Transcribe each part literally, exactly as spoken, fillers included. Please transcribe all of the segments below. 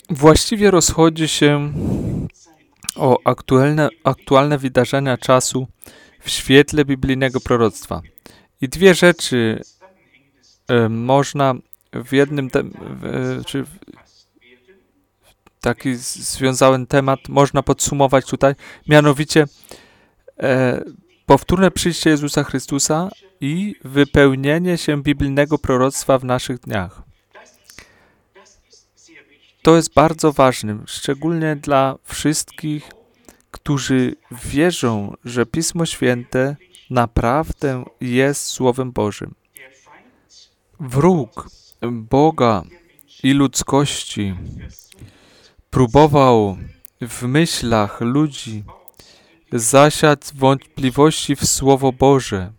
właściwie rozchodzi się o aktualne, aktualne wydarzenia czasu w świetle biblijnego proroctwa. I dwie rzeczy e, można w jednym, te, w, czy w, taki związany temat można podsumować tutaj, mianowicie e, powtórne przyjście Jezusa Chrystusa i wypełnienie się biblijnego proroctwa w naszych dniach. To jest bardzo ważne, szczególnie dla wszystkich, którzy wierzą, że Pismo Święte naprawdę jest Słowem Bożym. Wróg Boga i ludzkości próbował w myślach ludzi zasiać wątpliwości w Słowo Boże.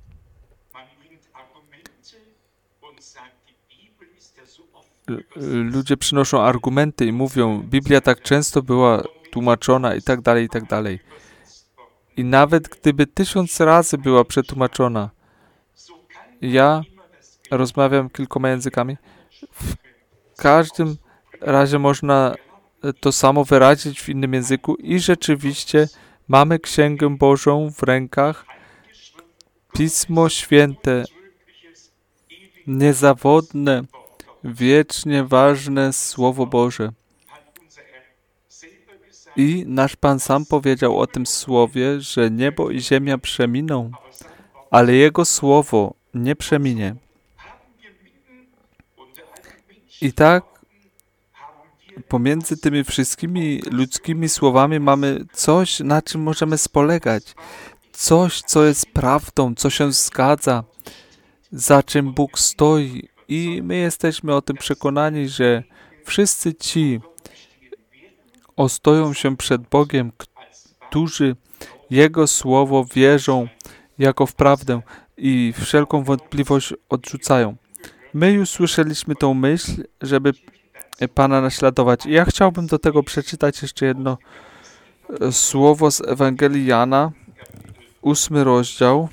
Ludzie przynoszą argumenty i mówią, Biblia tak często była tłumaczona i tak dalej, i tak dalej. I nawet gdyby tysiąc razy była przetłumaczona, ja rozmawiam kilkoma językami, w każdym razie można to samo wyrazić w innym języku i rzeczywiście mamy Księgę Bożą w rękach, Pismo Święte, niezawodne, wiecznie ważne Słowo Boże. I nasz Pan sam powiedział o tym Słowie, że niebo i ziemia przeminą, ale Jego Słowo nie przeminie. I tak pomiędzy tymi wszystkimi ludzkimi słowami mamy coś, na czym możemy spolegać. Coś, co jest prawdą, co się zgadza, za czym Bóg stoi. I my jesteśmy o tym przekonani, że wszyscy ci ostoją się przed Bogiem, którzy Jego Słowo wierzą jako w prawdę i wszelką wątpliwość odrzucają. My już słyszeliśmy tą myśl, żeby Pana naśladować. I ja chciałbym do tego przeczytać jeszcze jedno słowo z Ewangelii Jana, ósmy rozdział.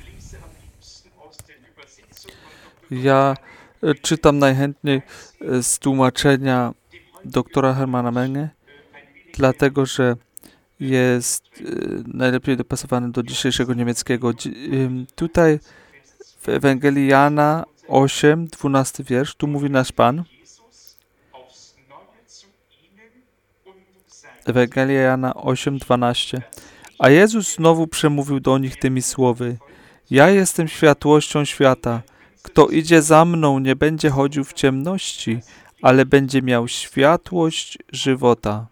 Ja czytam najchętniej z tłumaczenia doktora Hermana Menge, dlatego że jest najlepiej dopasowany do dzisiejszego niemieckiego. Tutaj w Ewangelii Jana osiem, dwunasty wiersz, tu mówi nasz Pan. Ewangelia Jana osiem, dwanaście. A Jezus znowu przemówił do nich tymi słowy. Ja jestem światłością świata. Kto idzie za mną, nie będzie chodził w ciemności, ale będzie miał światłość żywota.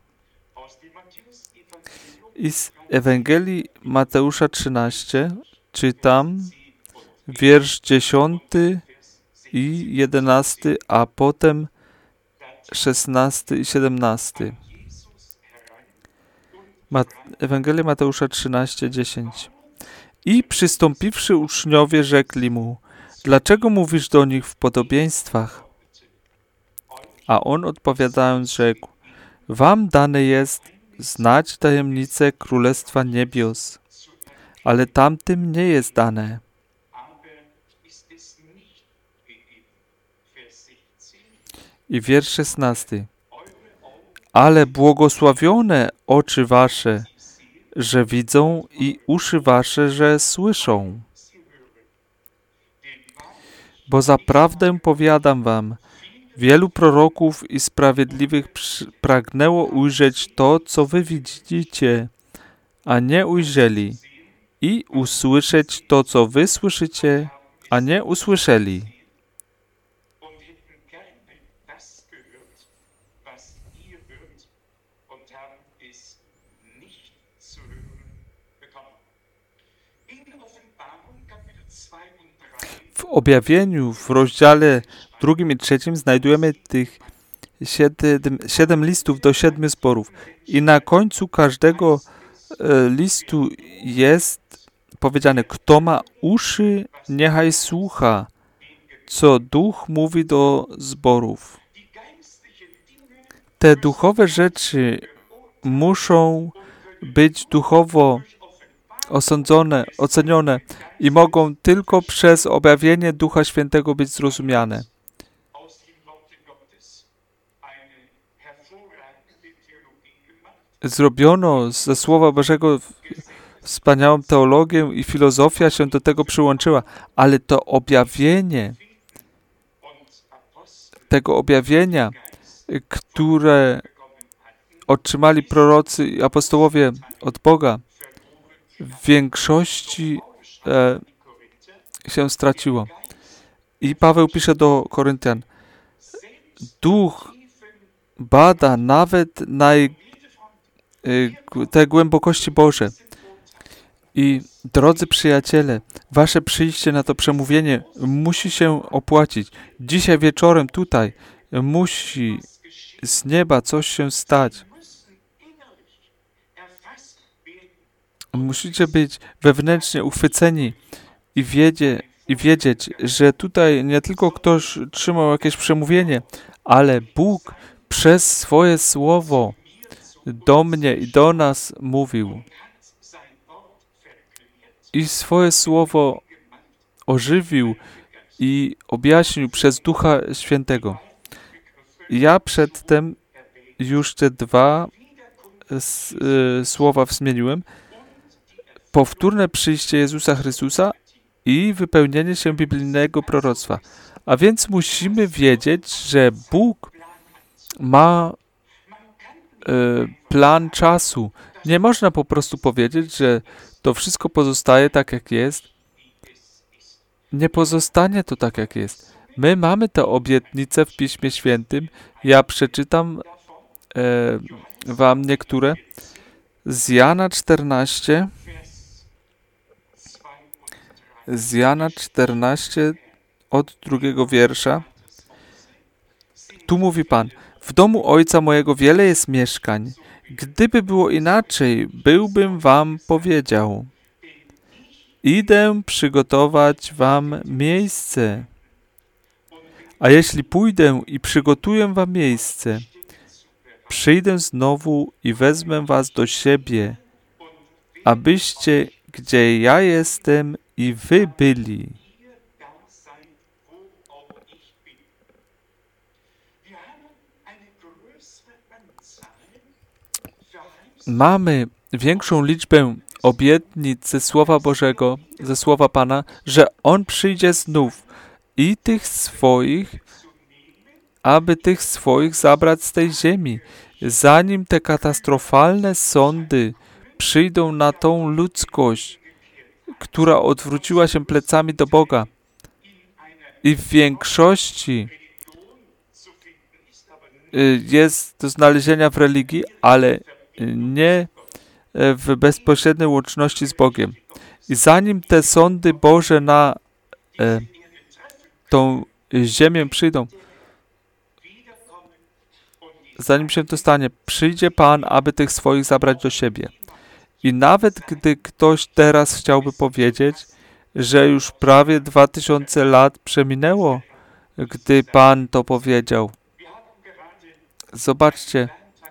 I z Ewangelii Mateusza trzynaście czytam wiersz dziesiąty i jedenasty, a potem szesnasty i siedemnasty. Ewangelia Mateusza trzynaście, dziesięć. I przystąpiwszy uczniowie rzekli mu, dlaczego mówisz do nich w podobieństwach? A on odpowiadając rzekł, wam dane jest znać tajemnicę Królestwa Niebios, ale tamtym nie jest dane. I wiersz szesnasty. Ale błogosławione oczy wasze, że widzą i uszy wasze, że słyszą. Bo zaprawdę powiadam wam, wielu proroków i sprawiedliwych pragnęło ujrzeć to, co wy widzicie, a nie ujrzeli, i usłyszeć to, co wy słyszycie, a nie usłyszeli. W objawieniu w rozdziale drugim i trzecim znajdujemy tych siedem, siedem listów do siedmiu zborów. I na końcu każdego e, listu jest powiedziane, kto ma uszy, niechaj słucha, co Duch mówi do zborów. Te duchowe rzeczy muszą być duchowo osądzone, ocenione i mogą tylko przez objawienie Ducha Świętego być zrozumiane. zrobiono ze Słowa Bożego wspaniałą teologię i filozofia się do tego przyłączyła, ale to objawienie, tego objawienia, które otrzymali prorocy i apostołowie od Boga, w większości e, się straciło. I Paweł pisze do Koryntian, Duch bada nawet naj, e, te głębokości Boże. I drodzy przyjaciele, wasze przyjście na to przemówienie musi się opłacić. Dzisiaj wieczorem tutaj musi z nieba coś się stać. Musicie być wewnętrznie uchwyceni i, wiedzie, i wiedzieć, że tutaj nie tylko ktoś trzymał jakieś przemówienie, ale Bóg przez swoje słowo do mnie i do nas mówił. I swoje słowo ożywił i objaśnił przez Ducha Świętego. Ja przedtem już te dwa s, y, słowa zmieniłem. Powtórne przyjście Jezusa Chrystusa i wypełnienie się biblijnego proroctwa. A więc musimy wiedzieć, że Bóg ma y, plan czasu. Nie można po prostu powiedzieć, że to wszystko pozostaje tak, jak jest. Nie pozostanie to tak, jak jest. My mamy tę obietnicę w Piśmie Świętym. Ja przeczytam e, wam niektóre. Z Jana czternaście. Z Jana czternaście od drugiego wiersza. Tu mówi Pan, w domu Ojca mojego wiele jest mieszkań. Gdyby było inaczej, byłbym wam powiedział. Idę przygotować wam miejsce. A jeśli pójdę i przygotuję wam miejsce, przyjdę znowu i wezmę was do siebie, abyście, gdzie ja jestem, i wy byli. Mamy większą liczbę obietnic ze Słowa Bożego, ze Słowa Pana, że On przyjdzie znów i tych swoich, aby tych swoich zabrać z tej ziemi, zanim te katastrofalne sądy przyjdą na tą ludzkość, która odwróciła się plecami do Boga. I w większości jest do znalezienia w religii, ale nie w bezpośredniej łączności z Bogiem. I zanim te sądy Boże na e, tą ziemię przyjdą, zanim się to stanie, przyjdzie Pan, aby tych swoich zabrać do siebie. I nawet gdy ktoś teraz chciałby powiedzieć, że już prawie dwa tysiące lat przeminęło, gdy Pan to powiedział. Zobaczcie,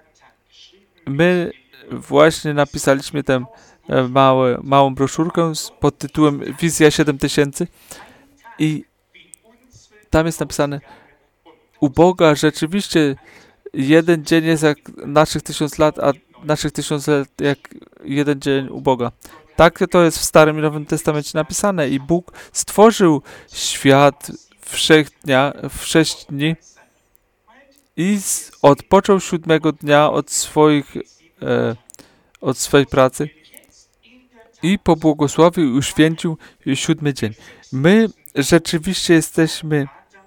my właśnie napisaliśmy tę małe, małą broszurkę pod tytułem Wizja siedem tysięcy i tam jest napisane, u Boga rzeczywiście jeden dzień jest jak naszych tysiąc lat, a naszych tysiąc lat jak jeden dzień u Boga. Tak to jest w Starym i Nowym Testamencie napisane i Bóg stworzył świat w sześć dnia, w sześć dni i z, odpoczął siódmego dnia od swoich e, od swojej pracy i pobłogosławił i uświęcił siódmy dzień. My rzeczywiście jesteśmy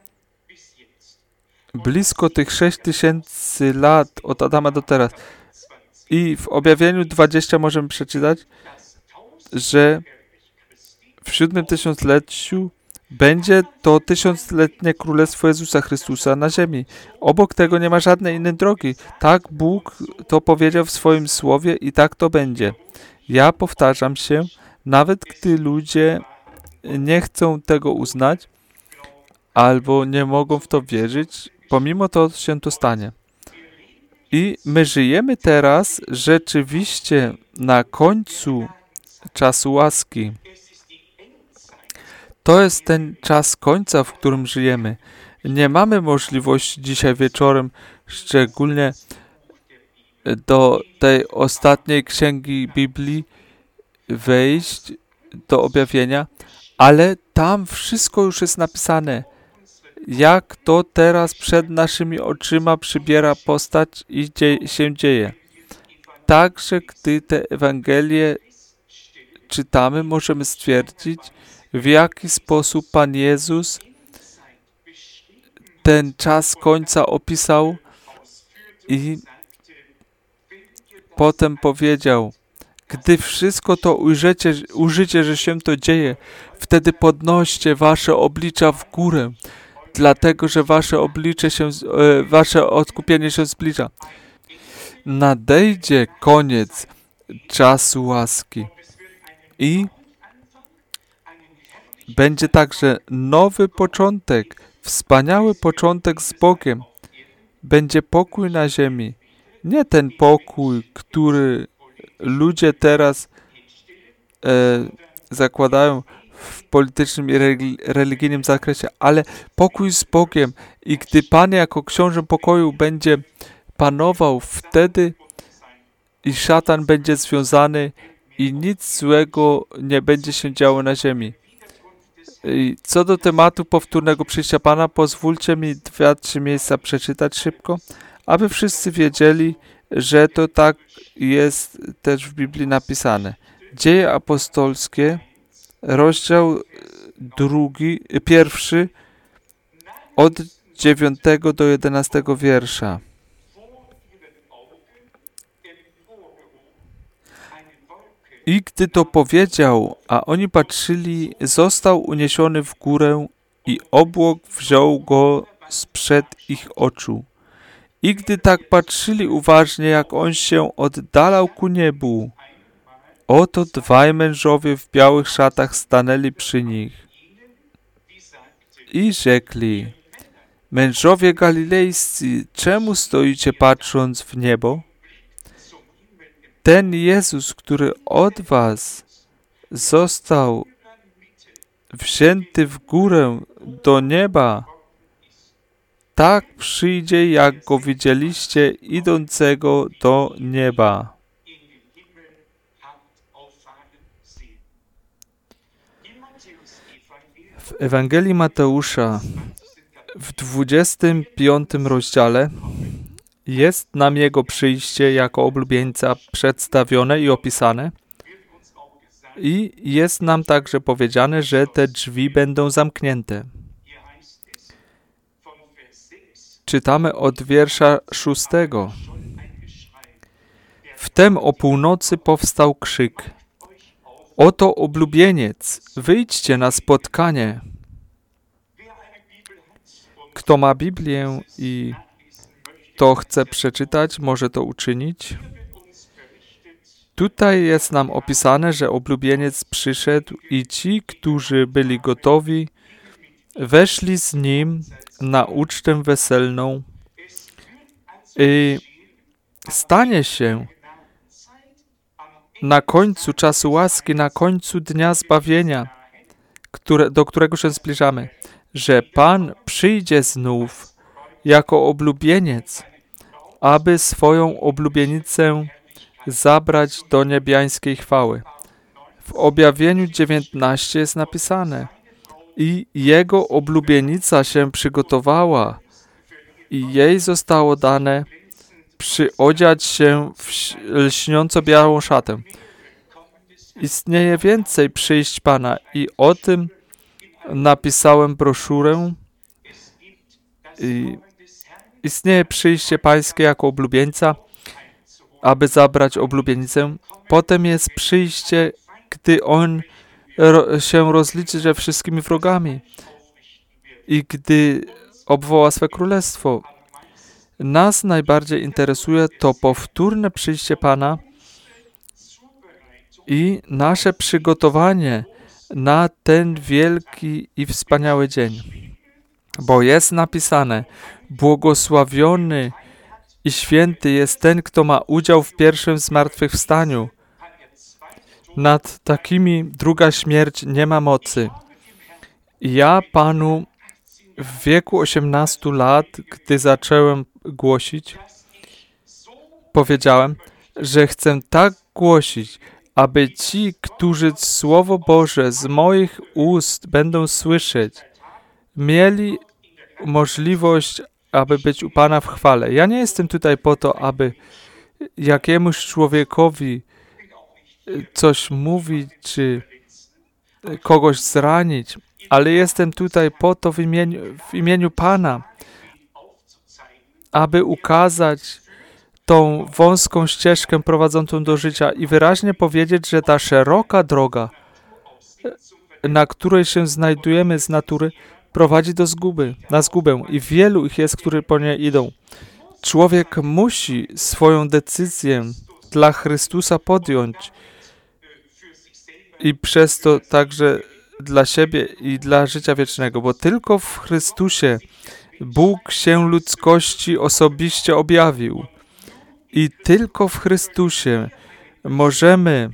blisko tych sześć tysięcy lat od Adama do teraz. I w Objawieniu dwudziestym możemy przeczytać, że w siódmym tysiącleciu będzie to tysiącletnie Królestwo Jezusa Chrystusa na ziemi. Obok tego nie ma żadnej innej drogi. Tak Bóg to powiedział w swoim słowie i tak to będzie. Ja powtarzam się, nawet gdy ludzie nie chcą tego uznać albo nie mogą w to wierzyć, pomimo to się to stanie. I my żyjemy teraz rzeczywiście na końcu czasu łaski. To jest ten czas końca, w którym żyjemy. Nie mamy możliwości dzisiaj wieczorem szczególnie do tej ostatniej księgi Biblii wejść, do objawienia, ale tam wszystko już jest napisane, jak to teraz przed naszymi oczyma przybiera postać i dzie- się dzieje. Także gdy te Ewangelie czytamy, możemy stwierdzić, w jaki sposób Pan Jezus ten czas końca opisał i potem powiedział, gdy wszystko to ujrzycie, ujrzycie, że się to dzieje, wtedy podnoście wasze oblicza w górę, dlatego, że wasze oblicze się, e, wasze odkupienie się zbliża. Nadejdzie koniec czasu łaski i będzie także nowy początek, wspaniały początek z Bogiem. Będzie pokój na ziemi. Nie ten pokój, który ludzie teraz e, zakładają w politycznym i religijnym zakresie, ale pokój z Bogiem. I gdy Pan jako książę pokoju będzie panował, wtedy i szatan będzie związany i nic złego nie będzie się działo na ziemi. I co do tematu powtórnego przyjścia Pana, pozwólcie mi dwa, trzy miejsca przeczytać szybko, aby wszyscy wiedzieli, że to tak jest też w Biblii napisane. Dzieje apostolskie, rozdział drugi, pierwszy, od dziewiątego do jedenastego wiersza. I gdy to powiedział, a oni patrzyli, został uniesiony w górę i obłok wziął go sprzed ich oczu. I gdy tak patrzyli uważnie, jak on się oddalał ku niebu, oto dwaj mężowie w białych szatach stanęli przy nich i rzekli, mężowie galilejscy, czemu stoicie patrząc w niebo? Ten Jezus, który od was został wzięty w górę do nieba, tak przyjdzie, jak go widzieliście idącego do nieba. W Ewangelii Mateusza w dwudziestym piątym rozdziale jest nam Jego przyjście jako oblubieńca przedstawione i opisane i jest nam także powiedziane, że te drzwi będą zamknięte. Czytamy od wiersza szóstego. Wtem o północy powstał krzyk. Oto oblubieniec, wyjdźcie na spotkanie. Kto ma Biblię i to chce przeczytać, może to uczynić. Tutaj jest nam opisane, że oblubieniec przyszedł i ci, którzy byli gotowi, weszli z nim na ucztę weselną i stanie się na końcu czasu łaski, na końcu dnia zbawienia, które, do którego się zbliżamy, że Pan przyjdzie znów jako oblubieniec, aby swoją oblubienicę zabrać do niebiańskiej chwały. W objawieniu dziewiętnaście jest napisane i jego oblubienica się przygotowała i jej zostało dane przyodziać się w lśniąco białą szatę. Istnieje więcej przyjść Pana i o tym napisałem broszurę. I istnieje przyjście Pańskie jako oblubieńca, aby zabrać oblubienicę. Potem jest przyjście, gdy On ro- się rozliczy ze wszystkimi wrogami i gdy obwoła swe królestwo. Nas najbardziej interesuje to powtórne przyjście Pana i nasze przygotowanie na ten wielki i wspaniały dzień. Bo jest napisane, błogosławiony i święty jest ten, kto ma udział w pierwszym zmartwychwstaniu. Nad takimi druga śmierć nie ma mocy. Ja Panu w wieku osiemnastu lat, gdy zacząłem głosić, powiedziałem, że chcę tak głosić, aby ci, którzy Słowo Boże z moich ust będą słyszeć, mieli możliwość, aby być u Pana w chwale. Ja nie jestem tutaj po to, aby jakiemuś człowiekowi coś mówić, czy kogoś zranić, ale jestem tutaj po to w imieniu, w imieniu Pana, aby ukazać tą wąską ścieżkę prowadzącą do życia i wyraźnie powiedzieć, że ta szeroka droga, na której się znajdujemy z natury, prowadzi do zguby, na zgubę i wielu ich jest, którzy po niej idą. Człowiek musi swoją decyzję dla Chrystusa podjąć i przez to także dla siebie i dla życia wiecznego, bo tylko w Chrystusie Bóg się ludzkości osobiście objawił i tylko w Chrystusie możemy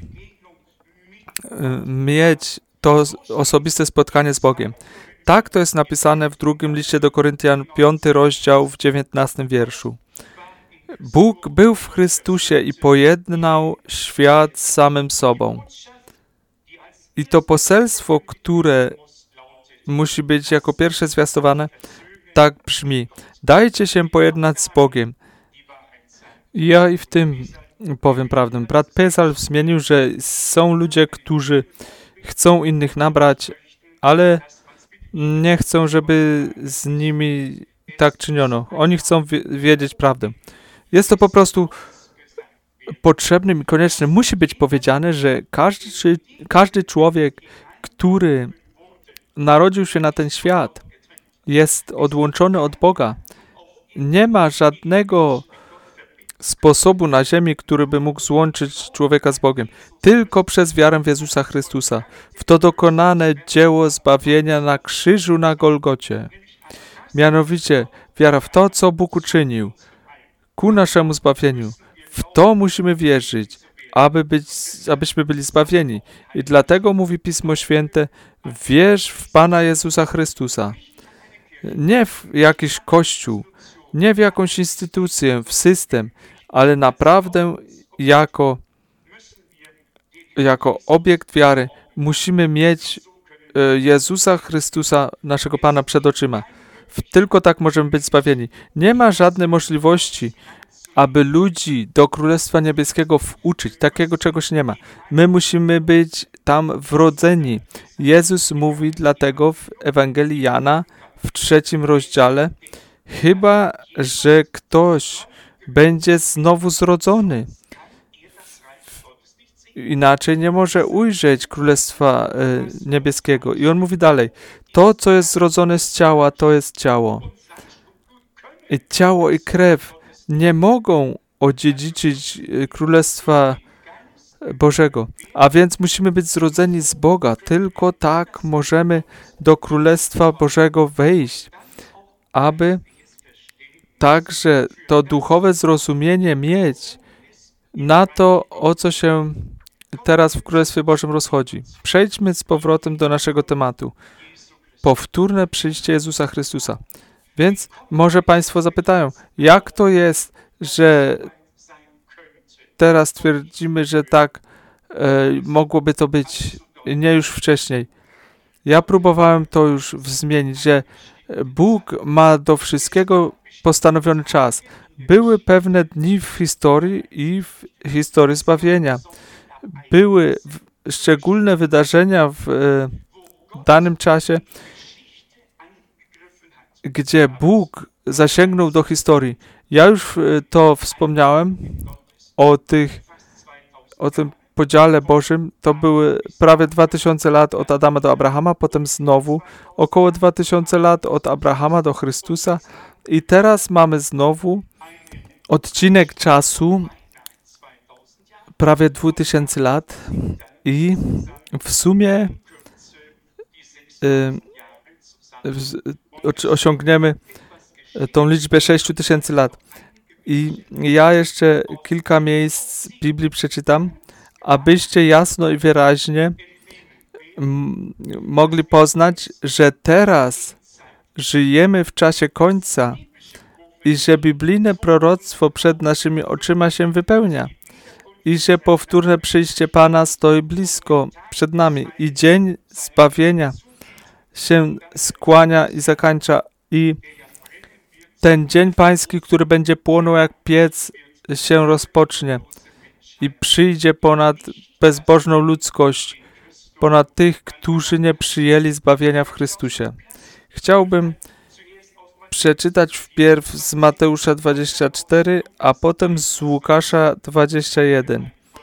mieć to osobiste spotkanie z Bogiem. Tak to jest napisane w drugim liście do Koryntian, piąty rozdział w dziewiętnastym wierszu. Bóg był w Chrystusie i pojednał świat z samym sobą. I to poselstwo, które musi być jako pierwsze zwiastowane, tak brzmi. Dajcie się pojednać z Bogiem. Ja i w tym powiem prawdę. Brat Pesal zmienił, że są ludzie, którzy chcą innych nabrać, ale nie chcą, żeby z nimi tak czyniono. Oni chcą wiedzieć prawdę. Jest to po prostu potrzebnym i koniecznym. Musi być powiedziane, że każdy, każdy człowiek, który narodził się na ten świat, jest odłączony od Boga. Nie ma żadnego sposobu na ziemi, który by mógł złączyć człowieka z Bogiem. Tylko przez wiarę w Jezusa Chrystusa, w to dokonane dzieło zbawienia na krzyżu na Golgocie. Mianowicie wiara w to, co Bóg uczynił ku naszemu zbawieniu. W to musimy wierzyć, aby być, abyśmy byli zbawieni. I dlatego mówi Pismo Święte, wierz w Pana Jezusa Chrystusa. Nie w jakiś kościół, nie w jakąś instytucję, w system, ale naprawdę jako, jako obiekt wiary musimy mieć Jezusa Chrystusa, naszego Pana, przed oczyma. Tylko tak możemy być zbawieni. Nie ma żadnej możliwości, aby ludzi do Królestwa Niebieskiego wuczyć. Takiego czegoś nie ma. My musimy być tam wrodzeni. Jezus mówi dlatego w Ewangelii Jana w trzecim rozdziale, chyba że ktoś będzie znowu zrodzony. Inaczej nie może ujrzeć Królestwa e, Niebieskiego. I on mówi dalej, to, co jest zrodzone z ciała, to jest ciało. I ciało i krew nie mogą odziedziczyć Królestwa Bożego. A więc musimy być zrodzeni z Boga. Tylko tak możemy do Królestwa Bożego wejść, aby także to duchowe zrozumienie mieć na to, o co się teraz w Królestwie Bożym rozchodzi. Przejdźmy z powrotem do naszego tematu. Powtórne przyjście Jezusa Chrystusa. Więc może Państwo zapytają, jak to jest, że teraz twierdzimy, że tak e, mogłoby to być, nie już wcześniej. Ja próbowałem to już zmienić, że Bóg ma do wszystkiego postanowiony czas. Były pewne dni w historii i w historii zbawienia. Były szczególne wydarzenia w e, danym czasie, gdzie Bóg zasięgnął do historii. Ja już to wspomniałem o tych, o tym podziale Bożym. To były prawie dwa tysiące lat od Adama do Abrahama, potem znowu około dwa tysiące lat od Abrahama do Chrystusa i teraz mamy znowu odcinek czasu prawie dwa tysiące lat i w sumie y, osiągniemy tą liczbę sześć tysięcy lat. I ja jeszcze kilka miejsc z Biblii przeczytam, abyście jasno i wyraźnie m- mogli poznać, że teraz żyjemy w czasie końca i że biblijne proroctwo przed naszymi oczyma się wypełnia i że powtórne przyjście Pana stoi blisko przed nami i dzień zbawienia się skłania i zakończa i ten dzień pański, który będzie płonął jak piec, się rozpocznie i przyjdzie ponad bezbożną ludzkość, ponad tych, którzy nie przyjęli zbawienia w Chrystusie. Chciałbym przeczytać wpierw z Mateusza dwudziestego czwartego, a potem z Łukasza dwudziestego pierwszego.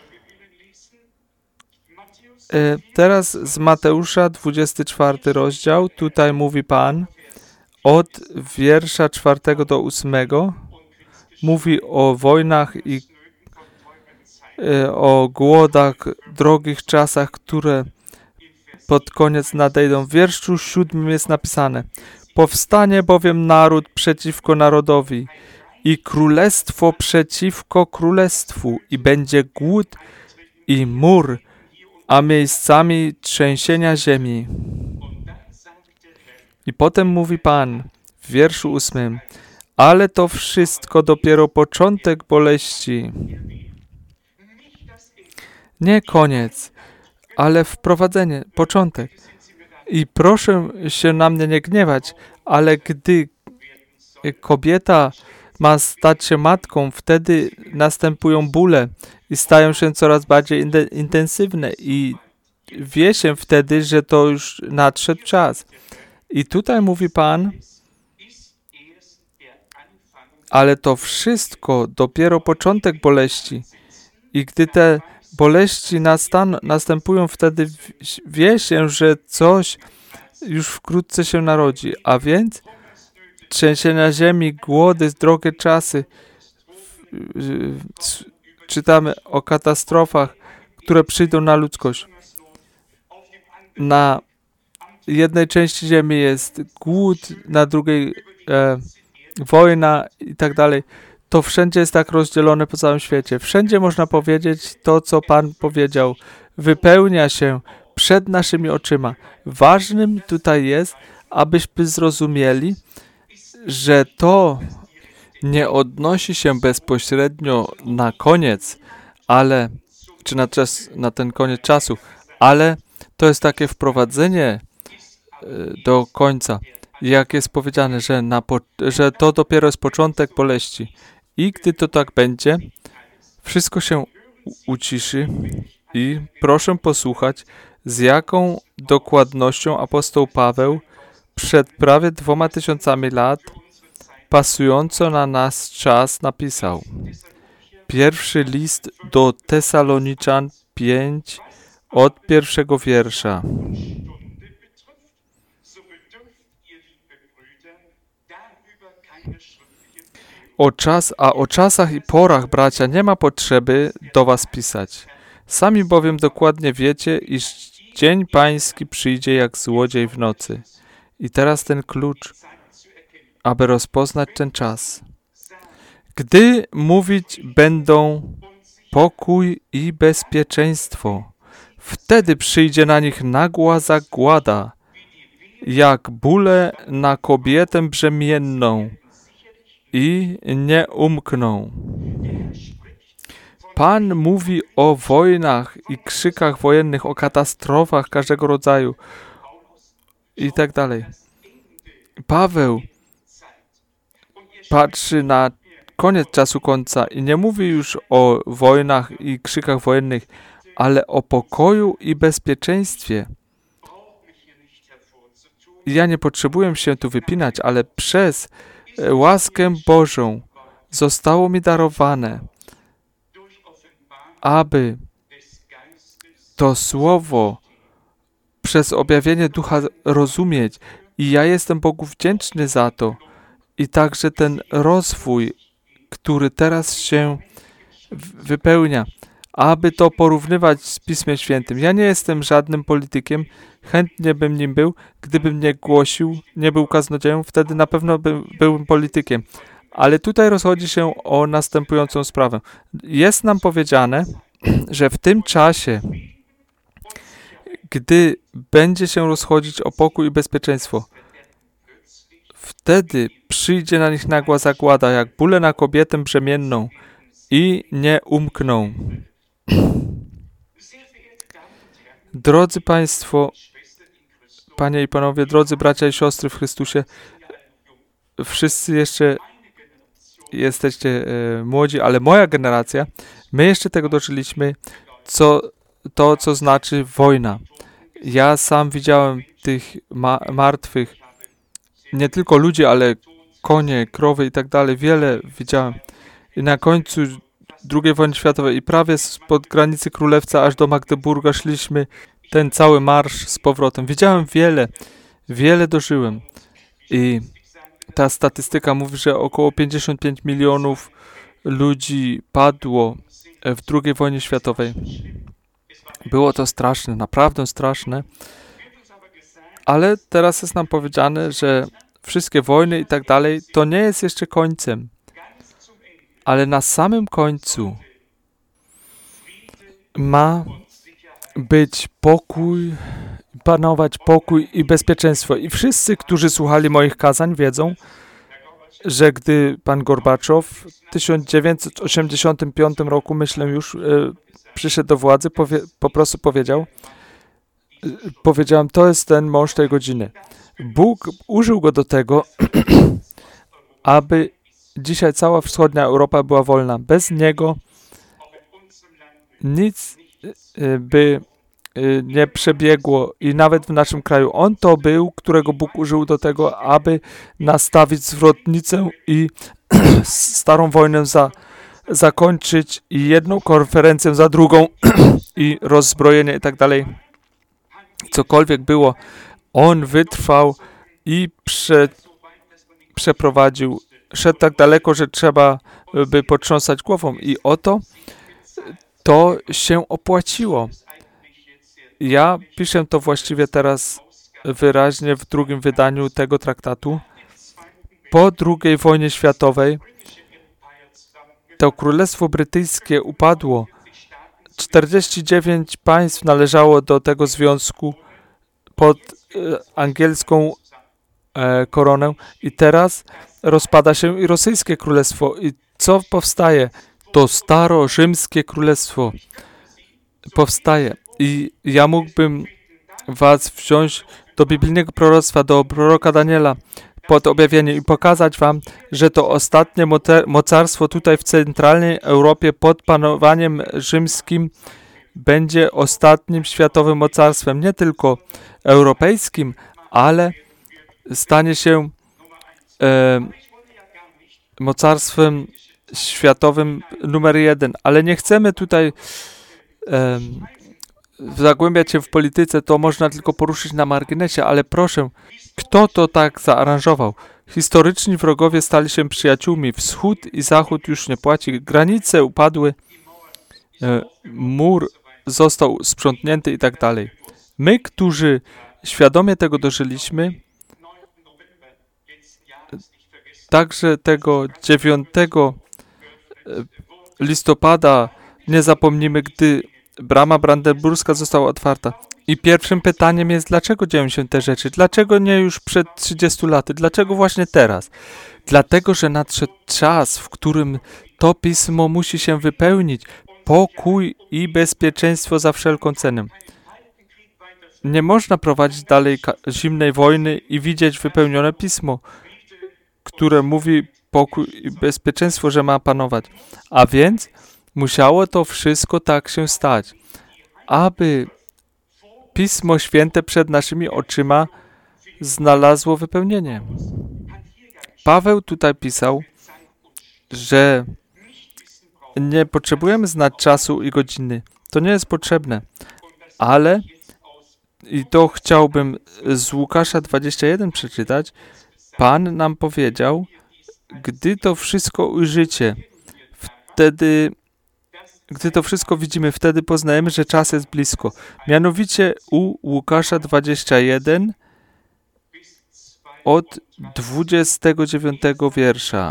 E, teraz z Mateusza dwudziesty czwarty rozdział. Tutaj mówi Pan od wiersza czwartego do ósmego. Mówi o wojnach i e, o głodach, drogich czasach, które pod koniec nadejdą. W wierszu siódmym jest napisane: powstanie bowiem naród przeciwko narodowi i królestwo przeciwko królestwu i będzie głód i mur, a miejscami trzęsienia ziemi. I potem mówi Pan w wierszu ósmym: ale to wszystko dopiero początek boleści. Nie koniec, ale wprowadzenie, początek. I proszę się na mnie nie gniewać, ale gdy kobieta ma stać się matką, wtedy następują bóle i stają się coraz bardziej in- intensywne i wie się wtedy, że to już nadszedł czas. I tutaj mówi Pan, ale to wszystko dopiero początek boleści. I gdy te boleści nastan- następują, wtedy wie się, że coś już wkrótce się narodzi. A więc trzęsienia ziemi, głody, drogie czasy. Czytamy o katastrofach, które przyjdą na ludzkość. Na jednej części ziemi jest głód, na drugiej e, wojna i tak dalej. To wszędzie jest tak rozdzielone po całym świecie. Wszędzie można powiedzieć to, co Pan powiedział. Wypełnia się przed naszymi oczyma. Ważnym tutaj jest, abyśmy zrozumieli, że to nie odnosi się bezpośrednio na koniec, ale, czy na, czas, na ten koniec czasu, ale to jest takie wprowadzenie do końca. Jak jest powiedziane, że, na po, że to dopiero jest początek boleści. I gdy to tak będzie, wszystko się uciszy i proszę posłuchać, z jaką dokładnością apostoł Paweł przed prawie dwoma tysiącami lat pasująco na nas czas napisał. Pierwszy list do Tesaloniczan pięć od pierwszego wiersza. O czas, a o czasach i porach, bracia, nie ma potrzeby do was pisać. Sami bowiem dokładnie wiecie, iż dzień pański przyjdzie jak złodziej w nocy. I teraz ten klucz, aby rozpoznać ten czas. Gdy mówić będą pokój i bezpieczeństwo, wtedy przyjdzie na nich nagła zagłada, jak bóle na kobietę brzemienną i nie umkną. Pan mówi o wojnach i krzykach wojennych, o katastrofach każdego rodzaju i tak dalej. Paweł patrzy na koniec czasu końca i nie mówi już o wojnach i krzykach wojennych, ale o pokoju i bezpieczeństwie. Ja nie potrzebuję się tu wypinać, ale przez łaskę Bożą zostało mi darowane, aby to słowo przez objawienie Ducha rozumieć. I ja jestem Bogu wdzięczny za to. I także ten rozwój, który teraz się wypełnia, aby to porównywać z Pismem Świętym. Ja nie jestem żadnym politykiem, chętnie bym nim był, gdybym nie głosił, nie był kaznodzieją, wtedy na pewno by, byłbym politykiem. Ale tutaj rozchodzi się o następującą sprawę. Jest nam powiedziane, że w tym czasie, gdy będzie się rozchodzić o pokój i bezpieczeństwo, wtedy przyjdzie na nich nagła zagłada, jak bóle na kobietę brzemienną i nie umkną. Drodzy Państwo, Panie i Panowie, drodzy bracia i siostry w Chrystusie, wszyscy jeszcze jesteście e, młodzi, ale moja generacja, my jeszcze tego dożyliśmy, co, to, co znaczy wojna. Ja sam widziałem tych ma- martwych, nie tylko ludzi, ale konie, krowy i tak dalej, wiele widziałem. I na końcu drugiej wojny światowej i prawie spod granicy Królewca aż do Magdeburga szliśmy ten cały marsz z powrotem. Widziałem wiele, wiele dożyłem. I ta statystyka mówi, że około pięćdziesiąt pięć milionów ludzi padło w drugiej wojnie światowej. Było to straszne, naprawdę straszne. Ale teraz jest nam powiedziane, że wszystkie wojny i tak dalej, to nie jest jeszcze końcem. Ale na samym końcu ma być pokój, panować pokój i bezpieczeństwo. I wszyscy, którzy słuchali moich kazań, wiedzą, że gdy pan Gorbaczow w tysiąc dziewięćset osiemdziesiątym piątym roku, myślę już, e, przyszedł do władzy, powie, po prostu powiedział, e, powiedziałem, to jest ten mąż tej godziny. Bóg użył go do tego, aby dzisiaj cała wschodnia Europa była wolna. Bez niego nic e, by nie przebiegło i nawet w naszym kraju. On to był, którego Bóg użył do tego, aby nastawić zwrotnicę i starą wojnę za, zakończyć i jedną konferencję za drugą i rozbrojenie i tak dalej. Cokolwiek było, on wytrwał i prze, przeprowadził. Szedł tak daleko, że trzeba by potrząsać głową i oto to się opłaciło. Ja piszę to właściwie teraz wyraźnie w drugim wydaniu tego traktatu. Po drugiej wojnie światowej to Królestwo Brytyjskie upadło. czterdzieści dziewięć państw należało do tego związku pod e, angielską e, koronę i teraz rozpada się i rosyjskie królestwo. I co powstaje? To staro-rzymskie królestwo powstaje. I ja mógłbym was wziąć do biblijnego proroctwa, do proroka Daniela pod objawienie i pokazać wam, że to ostatnie mocarstwo tutaj w centralnej Europie pod panowaniem rzymskim będzie ostatnim światowym mocarstwem, nie tylko europejskim, ale stanie się e, mocarstwem światowym numer jeden. Ale nie chcemy tutaj e, zagłębiać się w polityce, to można tylko poruszyć na marginesie, ale proszę, kto to tak zaaranżował? Historyczni wrogowie stali się przyjaciółmi, wschód i zachód już nie płaci, granice upadły, e, mur został sprzątnięty i tak dalej. My, którzy świadomie tego dożyliśmy, także tego dziewiątego listopada nie zapomnimy, gdy brama brandenburska została otwarta. I pierwszym pytaniem jest, dlaczego dzieją się te rzeczy? Dlaczego nie już przed trzydziestu laty? Dlaczego właśnie teraz? Dlatego, że nadszedł czas, w którym to pismo musi się wypełnić. Pokój i bezpieczeństwo za wszelką cenę. Nie można prowadzić dalej zimnej wojny i widzieć wypełnione pismo, które mówi pokój i bezpieczeństwo, że ma panować. A więc musiało to wszystko tak się stać, aby Pismo Święte przed naszymi oczyma znalazło wypełnienie. Paweł tutaj pisał, że nie potrzebujemy znać czasu i godziny. To nie jest potrzebne. Ale, i to chciałbym z Łukasza dwudziestego pierwszego przeczytać, Pan nam powiedział, gdy to wszystko ujrzycie, wtedy Gdy to wszystko widzimy, wtedy poznajemy, że czas jest blisko. Mianowicie u Łukasza dwudziestego pierwszego od dwudziestego dziewiątego wiersza.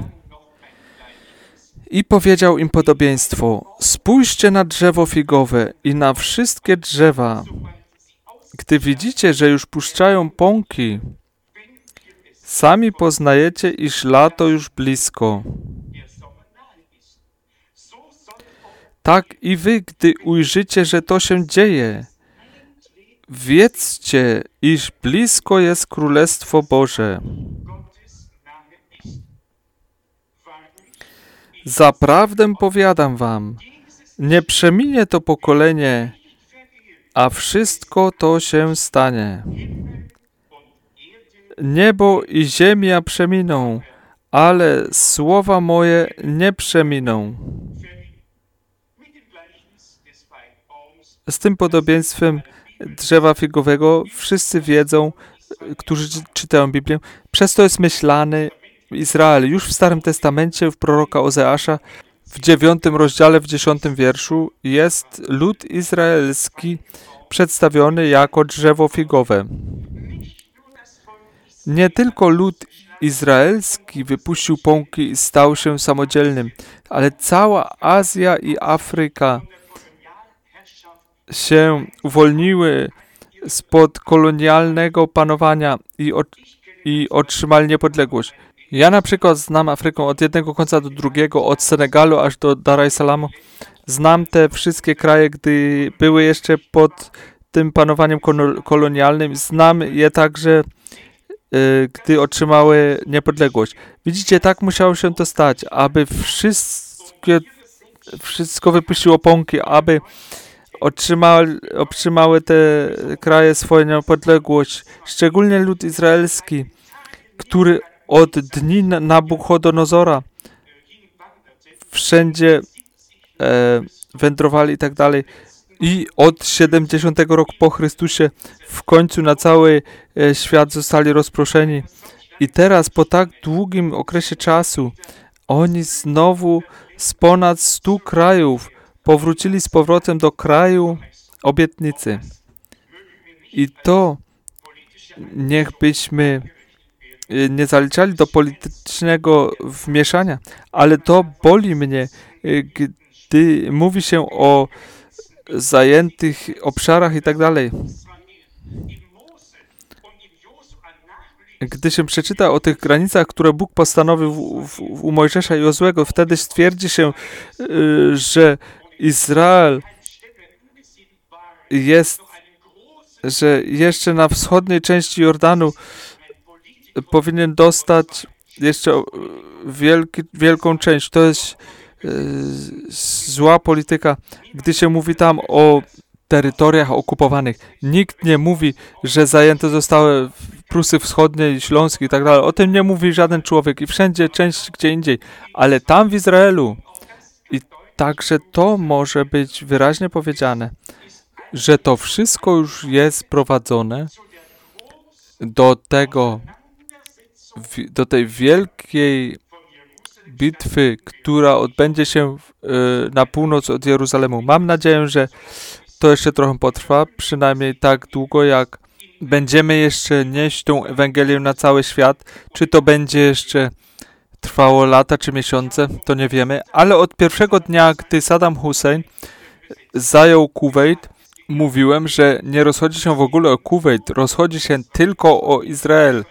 I powiedział im podobieństwo: spójrzcie na drzewo figowe i na wszystkie drzewa. Gdy widzicie, że już puszczają pąki, Sami poznajecie, iż lato już blisko. Tak i wy, gdy ujrzycie, że to się dzieje, wiedzcie, iż blisko jest Królestwo Boże. Zaprawdę powiadam wam, nie przeminie to pokolenie, a wszystko to się stanie. Niebo i ziemia przeminą, ale słowa moje nie przeminą. Z tym podobieństwem drzewa figowego wszyscy wiedzą, którzy czytają Biblię. Przez to jest myślany Izrael. Już w Starym Testamencie, w proroka Ozeasza, w dziewiątym rozdziale, w dziesiątym wierszu jest lud izraelski przedstawiony jako drzewo figowe. Nie tylko lud izraelski wypuścił pąki i stał się samodzielnym, ale cała Azja i Afryka się uwolniły spod kolonialnego panowania i, o, i otrzymali niepodległość. Ja na przykład znam Afrykę od jednego końca do drugiego, od Senegalu aż do Dar es Salamu. Znam te wszystkie kraje, gdy były jeszcze pod tym panowaniem kolonialnym. Znam je także, y, gdy otrzymały niepodległość. Widzicie, tak musiało się to stać, aby wszystkie, wszystko wypuściło pąki, aby otrzymały, otrzymały te kraje swoją niepodległość. Szczególnie lud izraelski, który od dni Nabuchodonozora wszędzie e, wędrowali i tak dalej. I od siedemdziesiątego roku po Chrystusie w końcu na cały e, świat zostali rozproszeni. I teraz po tak długim okresie czasu oni znowu z ponad stu krajów powrócili z powrotem do kraju obietnicy. I to niech byśmy nie zaliczali do politycznego wmieszania, ale to boli mnie, gdy mówi się o zajętych obszarach i tak dalej. Gdy się przeczyta o tych granicach, które Bóg postanowił w, w, u Mojżesza i Jozłego, wtedy stwierdzi się, że Izrael jest, że jeszcze na wschodniej części Jordanu powinien dostać jeszcze wielki, wielką część. To jest e, zła polityka, gdy się mówi tam o terytoriach okupowanych. Nikt nie mówi, że zajęte zostały Prusy Wschodnie, Śląsk i tak dalej. O tym nie mówi żaden człowiek i wszędzie część gdzie indziej. Ale tam w Izraelu i także to może być wyraźnie powiedziane, że to wszystko już jest prowadzone do tego, do tej wielkiej bitwy, która odbędzie się na północ od Jeruzalemu. Mam nadzieję, że to jeszcze trochę potrwa, przynajmniej tak długo, jak będziemy jeszcze nieść tą Ewangelię na cały świat. Czy to będzie jeszcze trwało lata czy miesiące, to nie wiemy, ale od pierwszego dnia, gdy Saddam Hussein zajął Kuwejt, mówiłem, że nie rozchodzi się w ogóle o Kuwejt, rozchodzi się tylko o Izrael.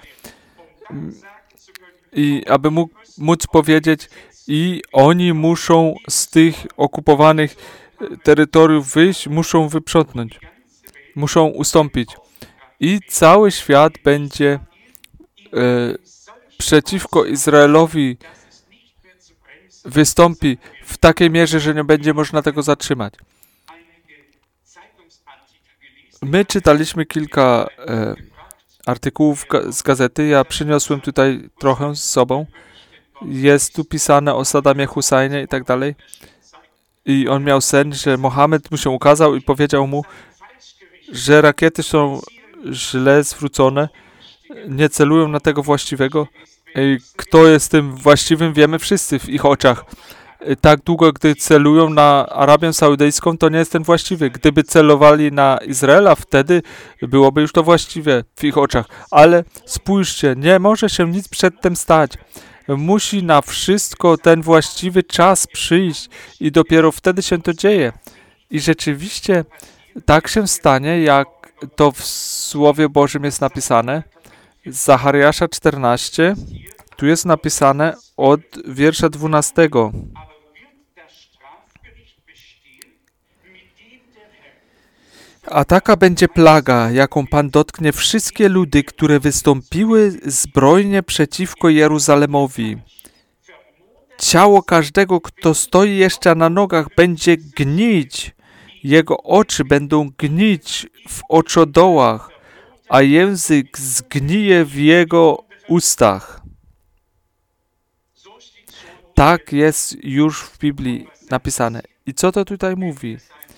I aby mógł, móc powiedzieć, i oni muszą z tych okupowanych terytoriów wyjść, muszą wyprzątnąć, muszą ustąpić. I cały świat będzie e, przeciwko Izraelowi wystąpi w takiej mierze, że nie będzie można tego zatrzymać. My czytaliśmy kilka e, artykułów ga- z gazety. Ja przyniosłem tutaj trochę z sobą. Jest tu pisane o Saddamie Husseinie i tak dalej. I on miał sen, że Mohamed mu się ukazał i powiedział mu, że rakiety są źle zwrócone, nie celują na tego właściwego. I kto jest tym właściwym, wiemy wszyscy w ich oczach. Tak długo, gdy celują na Arabię Saudyjską, to nie jest ten właściwy. Gdyby celowali na Izraela, wtedy byłoby już to właściwe w ich oczach. Ale spójrzcie, nie może się nic przedtem stać. Musi na wszystko ten właściwy czas przyjść i dopiero wtedy się to dzieje. I rzeczywiście tak się stanie, jak to w Słowie Bożym jest napisane, Zachariasza czternaście, tu jest napisane od wiersza dwunastego. A taka będzie plaga, jaką Pan dotknie wszystkie ludy, które wystąpiły zbrojnie przeciwko Jeruzalemowi. Ciało każdego, kto stoi jeszcze na nogach, będzie gnić. Jego oczy będą gnić w oczodołach, a język zgnije w jego ustach. Tak jest już w Biblii napisane. I co to tutaj mówi?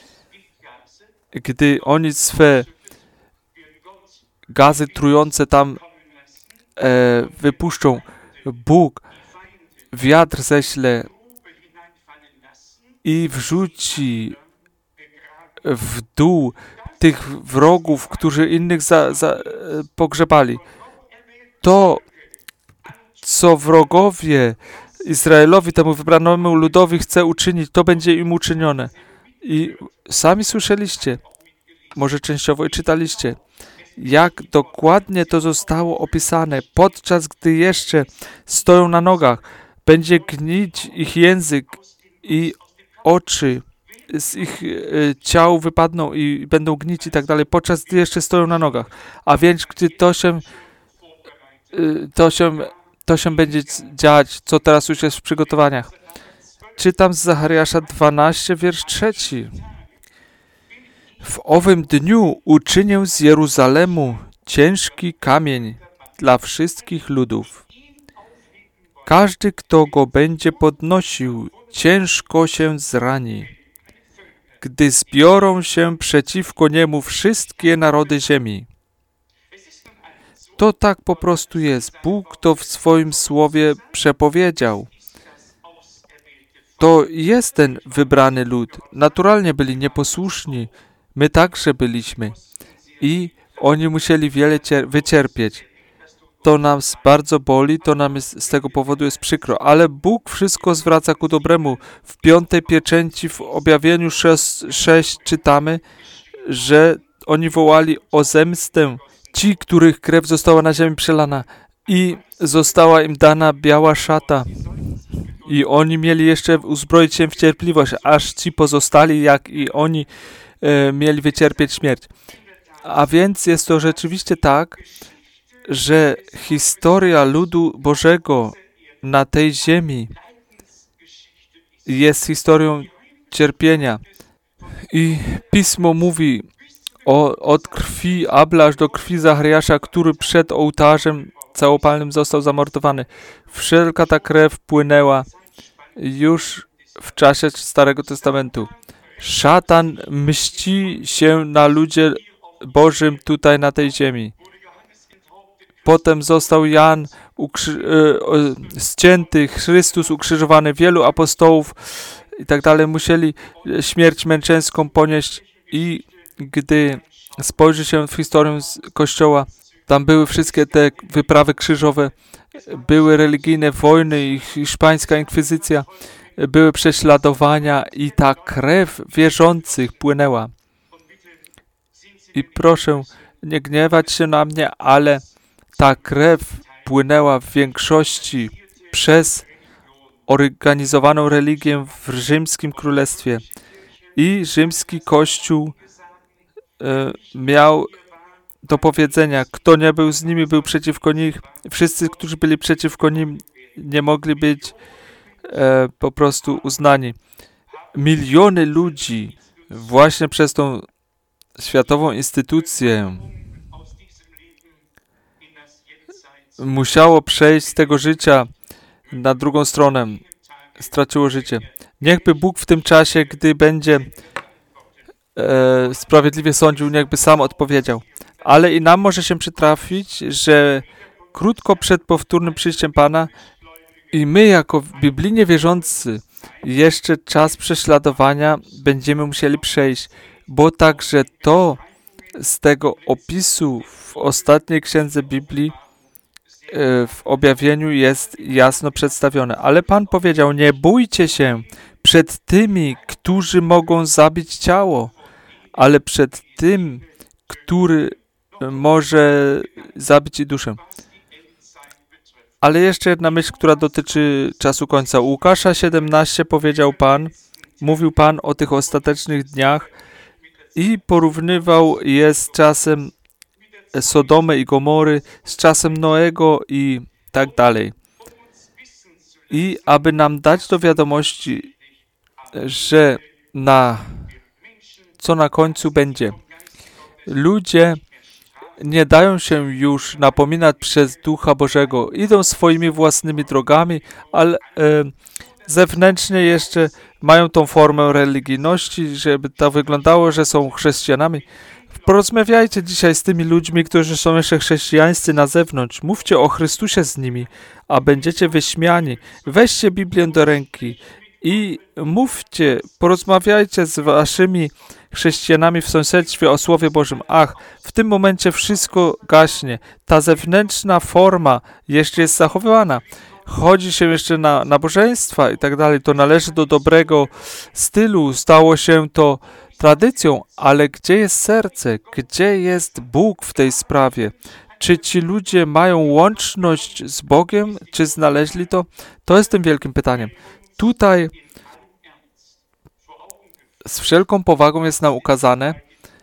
Gdy oni swe gazy trujące tam e, wypuszczą, Bóg wiatr ześle i wrzuci w dół tych wrogów, którzy innych za, za, pogrzebali. To, co wrogowie Izraelowi, temu wybranemu ludowi chce uczynić, to będzie im uczynione. I sami słyszeliście, może częściowo i czytaliście, jak dokładnie to zostało opisane, podczas gdy jeszcze stoją na nogach. Będzie gnić ich język i oczy z ich y, ciał wypadną i będą gnić i tak dalej, podczas gdy jeszcze stoją na nogach. A więc gdy to się, y, to się, to się będzie dziać, co teraz już jest w przygotowaniach. Czytam z Zachariasza dwanaście, wiersz trzeci. W owym dniu uczynię z Jeruzalemu ciężki kamień dla wszystkich ludów. Każdy, kto go będzie podnosił, ciężko się zrani, gdy zbiorą się przeciwko niemu wszystkie narody ziemi. To tak po prostu jest. Bóg to w swoim słowie przepowiedział. To jest ten wybrany lud. Naturalnie byli nieposłuszni. My także byliśmy. I oni musieli wiele wycierpieć. To nas bardzo boli, to nam jest, z tego powodu jest przykro. Ale Bóg wszystko zwraca ku dobremu. W piątej pieczęci w objawieniu sześć czytamy, że oni wołali o zemstę. Ci, których krew została na ziemi przelana i została im dana biała szata. I oni mieli jeszcze uzbroić się w cierpliwość, aż ci pozostali, jak i oni, e, mieli wycierpieć śmierć. A więc jest to rzeczywiście tak, że historia ludu Bożego na tej ziemi jest historią cierpienia. I Pismo mówi o, od krwi Abla aż do krwi Zachariasza, który przed ołtarzem całopalnym został zamordowany. Wszelka ta krew płynęła już w czasie Starego Testamentu. Szatan mści się na ludzie Bożym tutaj na tej ziemi. Potem został Jan ukrzy- y- y- ścięty, Chrystus ukrzyżowany, wielu apostołów i tak dalej musieli śmierć męczeńską ponieść i gdy spojrzy się w historię Kościoła, tam były wszystkie te wyprawy krzyżowe, były religijne wojny i hiszpańska inkwizycja, były prześladowania i ta krew wierzących płynęła. I proszę nie gniewać się na mnie, ale ta krew płynęła w większości przez organizowaną religię w rzymskim królestwie. I rzymski kościół e, miał do powiedzenia, kto nie był z nimi, był przeciwko nich. Wszyscy, którzy byli przeciwko nim, nie mogli być e, po prostu uznani. Miliony ludzi właśnie przez tą światową instytucję musiało przejść z tego życia na drugą stronę. Straciło życie. Niechby Bóg w tym czasie, gdy będzie e, sprawiedliwie sądził, niechby sam odpowiedział. Ale i nam może się przytrafić, że krótko przed powtórnym przyjściem Pana i my jako biblijnie wierzący jeszcze czas prześladowania będziemy musieli przejść, bo także to z tego opisu w ostatniej księdze Biblii w objawieniu jest jasno przedstawione. Ale Pan powiedział, nie bójcie się przed tymi, którzy mogą zabić ciało, ale przed tym, który może zabić i duszę. Ale jeszcze jedna myśl, która dotyczy czasu końca. U Łukasza siedemnaście powiedział Pan, mówił Pan o tych ostatecznych dniach i porównywał je z czasem Sodomy i Gomory, z czasem Noego i tak dalej. I aby nam dać do wiadomości, że na co na końcu będzie. Ludzie nie dają się już napominać przez Ducha Bożego. Idą swoimi własnymi drogami, ale e, zewnętrznie jeszcze mają tą formę religijności, żeby to wyglądało, że są chrześcijanami. Porozmawiajcie dzisiaj z tymi ludźmi, którzy są jeszcze chrześcijańscy na zewnątrz. Mówcie o Chrystusie z nimi, a będziecie wyśmiani. Weźcie Biblię do ręki i mówcie, porozmawiajcie z waszymi chrześcijanami w sąsiedztwie o Słowie Bożym. Ach, w tym momencie wszystko gaśnie. Ta zewnętrzna forma jeszcze jest zachowywana. Chodzi się jeszcze na nabożeństwa i tak dalej. To należy do dobrego stylu. Stało się to tradycją, ale gdzie jest serce? Gdzie jest Bóg w tej sprawie? Czy ci ludzie mają łączność z Bogiem? Czy znaleźli to? To jest tym wielkim pytaniem. Tutaj z wszelką powagą jest nam ukazane,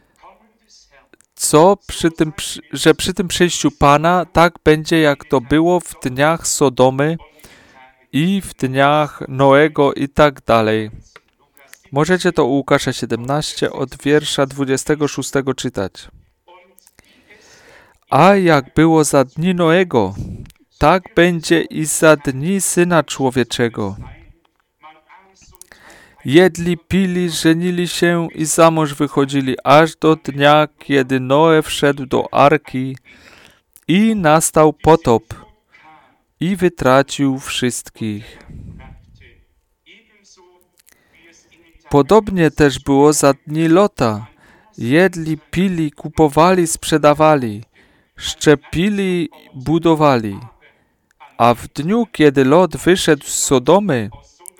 co przy tym, że przy tym przyjściu Pana tak będzie, jak to było w dniach Sodomy i w dniach Noego i tak dalej. Możecie to u Łukasza siedemnaście od wiersza dwudziestego szóstego czytać. A jak było za dni Noego, tak będzie i za dni Syna Człowieczego. Jedli, pili, żenili się i za mąż wychodzili, aż do dnia, kiedy Noe wszedł do arki i nastał potop i wytracił wszystkich. Podobnie też było za dni Lota. Jedli, pili, kupowali, sprzedawali, szczepili, budowali. A w dniu, kiedy Lot wyszedł z Sodomy,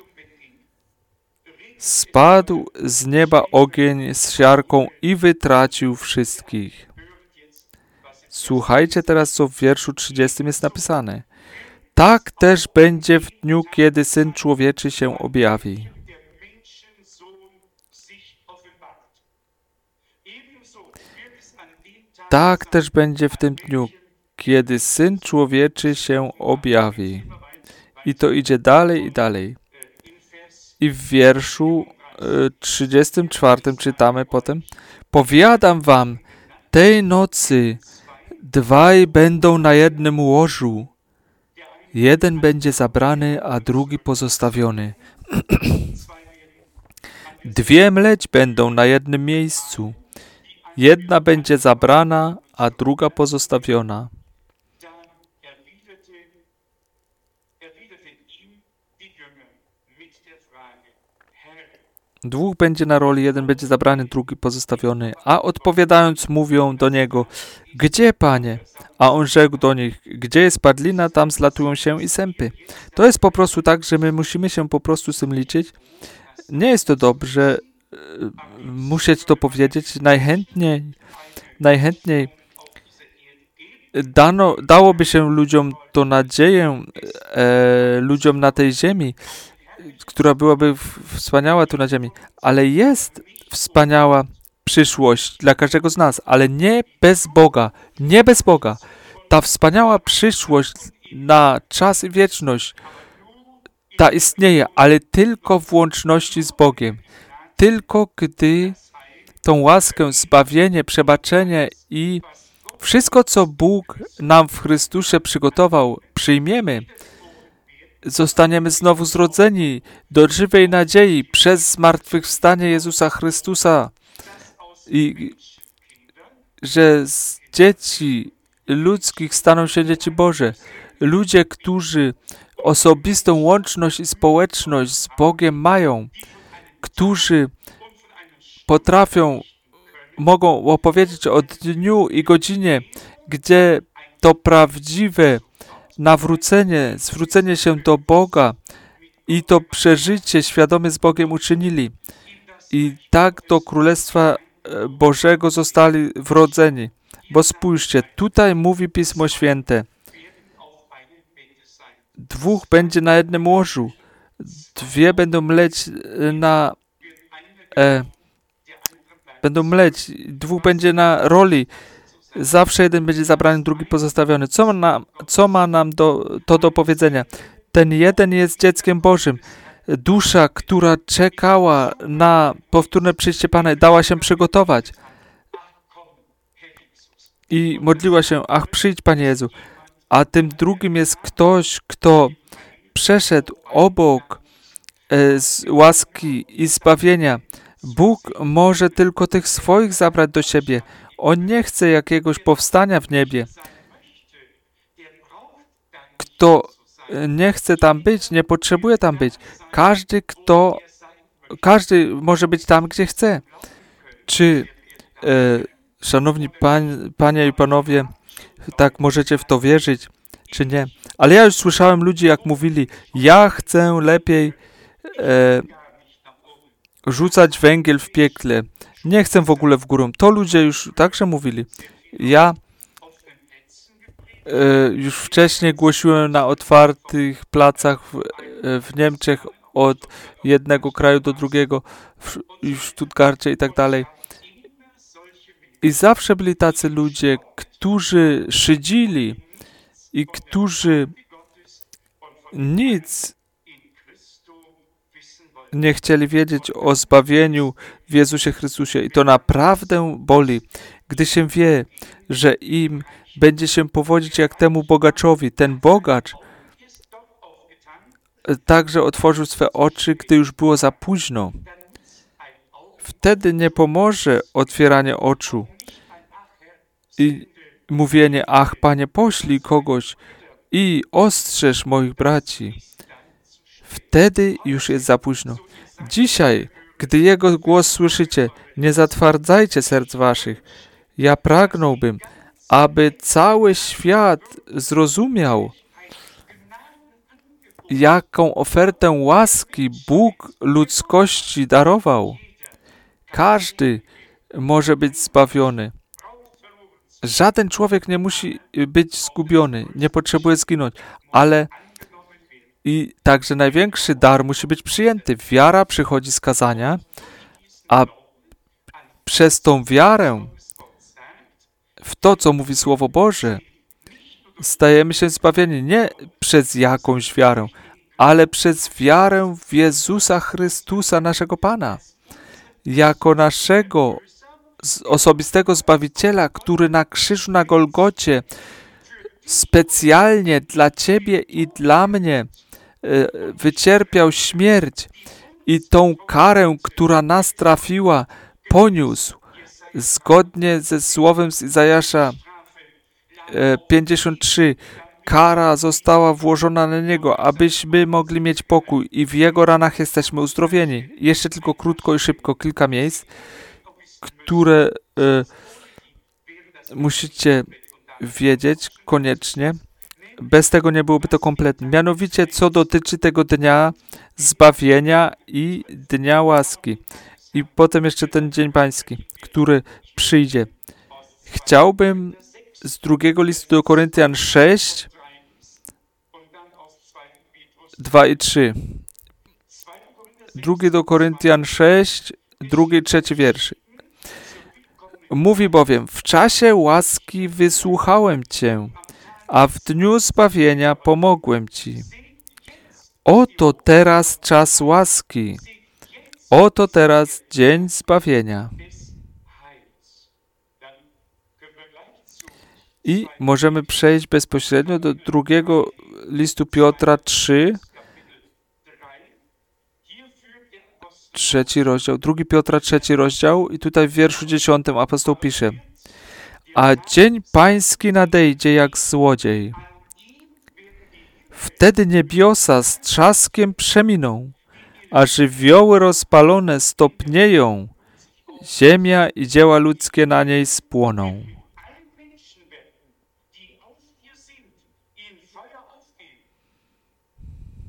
spadł z nieba ogień z siarką i wytracił wszystkich. Słuchajcie teraz, co w wierszu trzydziestym jest napisane. Tak też będzie w dniu, kiedy Syn Człowieczy się objawi. Tak też będzie w tym dniu, kiedy Syn Człowieczy się objawi. I to idzie dalej i dalej. I w wierszu trzydziestym czwartym czytamy potem: Powiadam wam, tej nocy dwaj będą na jednym łożu. Jeden będzie zabrany, a drugi pozostawiony. Dwie mleć będą na jednym miejscu. Jedna będzie zabrana, a druga pozostawiona. Dwóch będzie na roli, jeden będzie zabrany, drugi pozostawiony. A odpowiadając mówią do niego: Gdzie, Panie? A on rzekł do nich: Gdzie jest padlina, tam zlatują się i sępy. To jest po prostu tak, że my musimy się po prostu z tym liczyć. Nie jest to dobrze musieć to powiedzieć. Najchętniej, najchętniej dano, dałoby się ludziom to nadzieję, e, ludziom na tej ziemi, która byłaby wspaniała tu na ziemi, ale jest wspaniała przyszłość dla każdego z nas, ale nie bez Boga, nie bez Boga. Ta wspaniała przyszłość na czas i wieczność, ta istnieje, ale tylko w łączności z Bogiem. Tylko gdy tą łaskę, zbawienie, przebaczenie i wszystko, co Bóg nam w Chrystusie przygotował, przyjmiemy, zostaniemy znowu zrodzeni do żywej nadziei przez zmartwychwstanie Jezusa Chrystusa i że z dzieci ludzkich staną się dzieci Boże. Ludzie, którzy osobistą łączność i społeczność z Bogiem mają, którzy potrafią, mogą opowiedzieć o dniu i godzinie, gdzie to prawdziwe nawrócenie, zwrócenie się do Boga i to przeżycie świadome z Bogiem uczynili. I tak do Królestwa Bożego zostali wrodzeni. Bo spójrzcie, tutaj mówi Pismo Święte. Dwóch będzie na jednym łożu. Dwie będą mleć na... E, będą mleć. Dwóch będzie na roli. Zawsze jeden będzie zabrany, drugi pozostawiony. Co ma nam, co ma nam do, to do powiedzenia? Ten jeden jest dzieckiem Bożym. Dusza, która czekała na powtórne przyjście Pana, dała się przygotować. I modliła się, ach, przyjdź, Panie Jezu. A tym drugim jest ktoś, kto przeszedł obok e, z łaski i zbawienia. Bóg może tylko tych swoich zabrać do siebie. On nie chce jakiegoś powstania w niebie. Kto nie chce tam być, nie potrzebuje tam być. Każdy, kto, każdy może być tam, gdzie chce. Czy, e, szanowni pań, panie i panowie, tak możecie w to wierzyć, czy nie? Ale ja już słyszałem ludzi, jak mówili, ja chcę lepiej e, rzucać węgiel w piekle. Nie chcę w ogóle w górę. To ludzie już także mówili. Ja e, już wcześniej głosiłem na otwartych placach w, e, w Niemczech od jednego kraju do drugiego, w, w Stuttgarcie i tak dalej. I zawsze byli tacy ludzie, którzy szydzili i którzy nic nie chcieli wiedzieć o zbawieniu w Jezusie Chrystusie. I to naprawdę boli, gdy się wie, że im będzie się powodzić jak temu bogaczowi. Ten bogacz także otworzył swe oczy, gdy już było za późno. Wtedy nie pomoże otwieranie oczu i mówienie, ach, Panie, poślij kogoś i ostrzeż moich braci. Wtedy już jest za późno. Dzisiaj, gdy Jego głos słyszycie, nie zatwardzajcie serc waszych. Ja pragnąłbym, aby cały świat zrozumiał, jaką ofertę łaski Bóg ludzkości darował. Każdy może być zbawiony. Żaden człowiek nie musi być zgubiony, nie potrzebuje zginąć, ale i także największy dar musi być przyjęty. Wiara przychodzi z kazania, a przez tą wiarę w to, co mówi Słowo Boże, stajemy się zbawieni nie przez jakąś wiarę, ale przez wiarę w Jezusa Chrystusa, naszego Pana, jako naszego osobistego Zbawiciela, który na krzyżu na Golgocie specjalnie dla Ciebie i dla mnie wycierpiał śmierć i tą karę, która nas trafiła, poniósł zgodnie ze słowem z Izajasza pięćdziesiąt trzy. Kara została włożona na Niego, abyśmy mogli mieć pokój i w Jego ranach jesteśmy uzdrowieni. Jeszcze tylko krótko i szybko kilka miejsc, które e, musicie wiedzieć koniecznie. Bez tego nie byłoby to kompletne. Mianowicie, co dotyczy tego dnia zbawienia i dnia łaski. I potem jeszcze ten dzień pański, który przyjdzie. Chciałbym z drugiego listu do Koryntian sześć, dwa i trzy. Drugi do Koryntian sześć, drugi i trzeci wiersz. Mówi bowiem, w czasie łaski wysłuchałem Cię, a w dniu zbawienia pomogłem Ci. Oto teraz czas łaski. Oto teraz dzień zbawienia. I możemy przejść bezpośrednio do drugiego listu Piotra trzy, trzeci rozdział, drugi Piotra trzeci rozdział i tutaj w wierszu dziesiątym apostoł pisze: a dzień pański nadejdzie jak złodziej. Wtedy niebiosa z trzaskiem przeminą, a żywioły rozpalone stopnieją, ziemia i dzieła ludzkie na niej spłoną.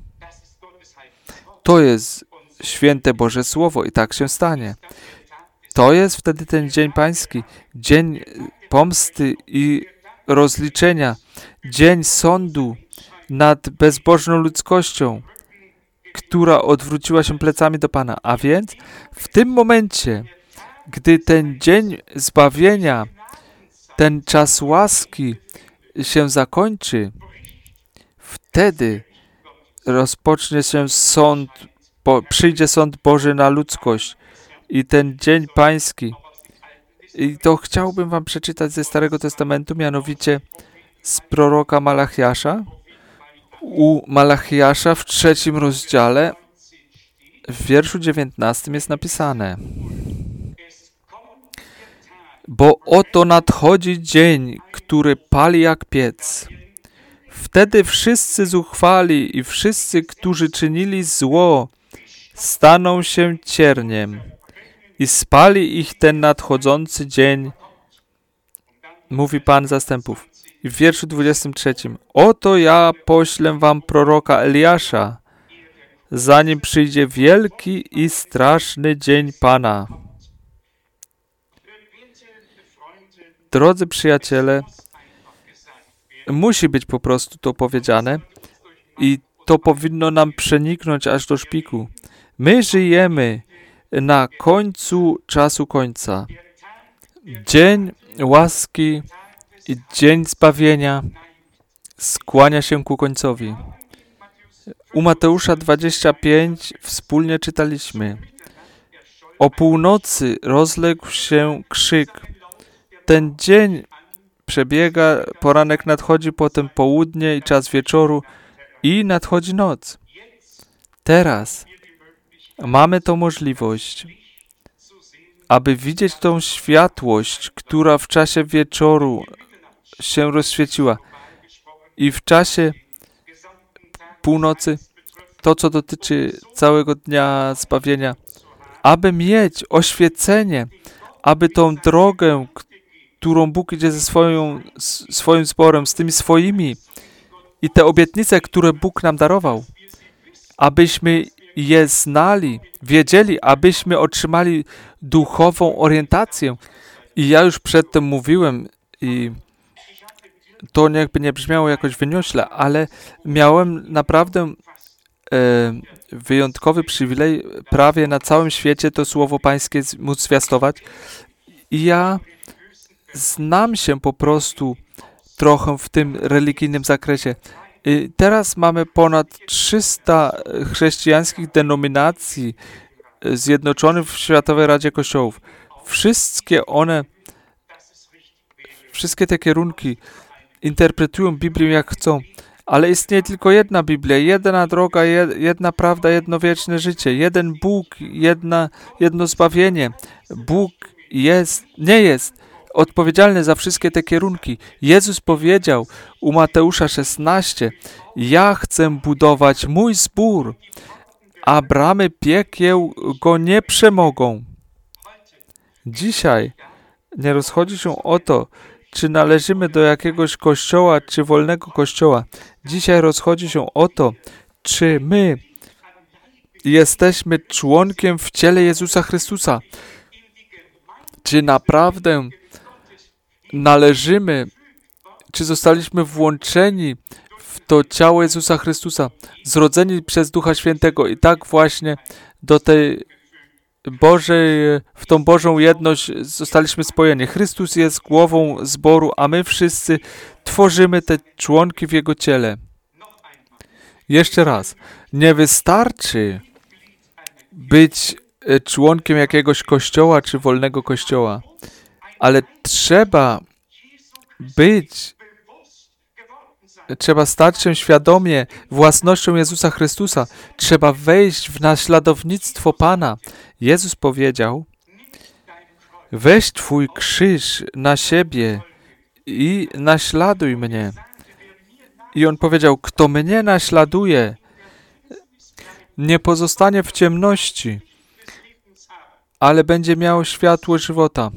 To jest święte Boże Słowo i tak się stanie. To jest wtedy ten dzień pański, dzień pomsty i rozliczenia, dzień sądu nad bezbożną ludzkością, która odwróciła się plecami do Pana. A więc w tym momencie, gdy ten dzień zbawienia, ten czas łaski się zakończy, wtedy rozpocznie się sąd, bo przyjdzie sąd Boży na ludzkość i ten dzień pański. I to chciałbym wam przeczytać ze Starego Testamentu, mianowicie z proroka Malachiasza. U Malachiasza w trzecim rozdziale, w wierszu dziewiętnastym jest napisane: Bo oto nadchodzi dzień, który pali jak piec. Wtedy wszyscy zuchwali i wszyscy, którzy czynili zło, staną się cierniem i spali ich ten nadchodzący dzień, mówi Pan zastępów. I w wierszu dwudziestym trzecim: Oto ja poślę wam proroka Eliasza, zanim przyjdzie wielki i straszny dzień Pana. Drodzy przyjaciele, musi być po prostu to powiedziane i to powinno nam przeniknąć aż do szpiku. My żyjemy na końcu czasu końca. Dzień łaski i dzień zbawienia skłania się ku końcowi. U Mateusza dwadzieścia pięć wspólnie czytaliśmy: O północy rozległ się krzyk. Ten dzień przebiega, poranek nadchodzi, potem południe i czas wieczoru i nadchodzi noc. Teraz mamy tą możliwość, aby widzieć tą światłość, która w czasie wieczoru się rozświeciła i w czasie północy, to co dotyczy całego dnia zbawienia, aby mieć oświecenie, aby tą drogę, którą Bóg idzie ze swoją, swoim zborem, z tymi swoimi i te obietnice, które Bóg nam darował, abyśmy je znali, wiedzieli, abyśmy otrzymali duchową orientację. I ja już przedtem mówiłem i to jakby nie brzmiało jakoś wyniośle, ale miałem naprawdę e, wyjątkowy przywilej prawie na całym świecie to Słowo Pańskie móc zwiastować. I ja znam się po prostu trochę w tym religijnym zakresie. I teraz mamy ponad trzysta chrześcijańskich denominacji zjednoczonych w Światowej Radzie Kościołów. Wszystkie one, wszystkie te kierunki interpretują Biblię jak chcą, ale istnieje tylko jedna Biblia, jedna droga, jedna prawda, jedno wieczne życie, jeden Bóg, jedna, jedno zbawienie. Bóg jest, nie jest odpowiedzialny za wszystkie te kierunki. Jezus powiedział u Mateusza szesnaście: Ja chcę budować mój zbór, a bramy piekieł go nie przemogą. Dzisiaj nie rozchodzi się o to, czy należymy do jakiegoś kościoła, czy wolnego kościoła. Dzisiaj rozchodzi się o to, czy my jesteśmy członkiem w ciele Jezusa Chrystusa. Czy naprawdę należymy, czy zostaliśmy włączeni w to ciało Jezusa Chrystusa, zrodzeni przez Ducha Świętego i tak właśnie do tej Bożej, w tą Bożą jedność zostaliśmy spojeni. Chrystus jest głową zboru, a my wszyscy tworzymy te członki w Jego ciele. Jeszcze raz, nie wystarczy być członkiem jakiegoś kościoła czy wolnego kościoła, ale trzeba być, trzeba stać się świadomie własnością Jezusa Chrystusa. Trzeba wejść w naśladownictwo Pana. Jezus powiedział: weź Twój krzyż na siebie i naśladuj mnie. I On powiedział: kto mnie naśladuje, nie pozostanie w ciemności, ale będzie miał światło żywota.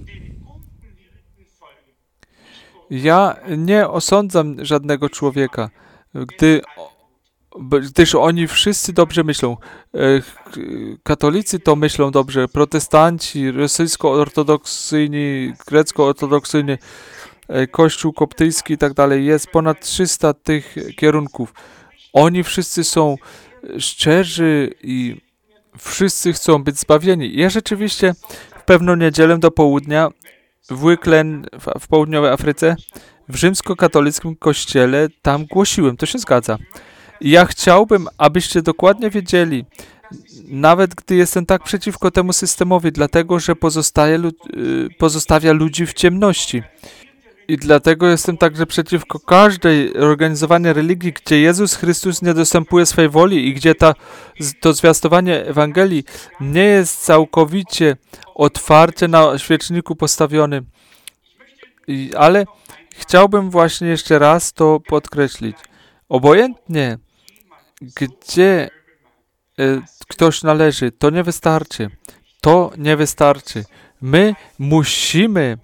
Ja nie osądzam żadnego człowieka, gdy gdyż oni wszyscy dobrze myślą. Katolicy to myślą dobrze, protestanci, rosyjsko-ortodoksyjni, grecko-ortodoksyjni, kościół koptyjski i tak dalej. Jest ponad trzysta tych kierunków. Oni wszyscy są szczerzy i wszyscy chcą być zbawieni. Ja rzeczywiście w pewną niedzielę do południa w Wicklen w, w południowej Afryce w rzymskokatolickim kościele tam głosiłem. To się zgadza. I ja chciałbym, abyście dokładnie wiedzieli, nawet gdy jestem tak przeciwko temu systemowi, dlatego, że pozostaje, pozostawia ludzi w ciemności. I dlatego jestem także przeciwko każdej organizowanej religii, gdzie Jezus Chrystus nie dostępuje swej woli i gdzie ta, to zwiastowanie Ewangelii nie jest całkowicie otwarcie na świeczniku postawionym. I, ale chciałbym właśnie jeszcze raz to podkreślić. Obojętnie, gdzie y, ktoś należy, to nie wystarczy. To nie wystarczy. My musimy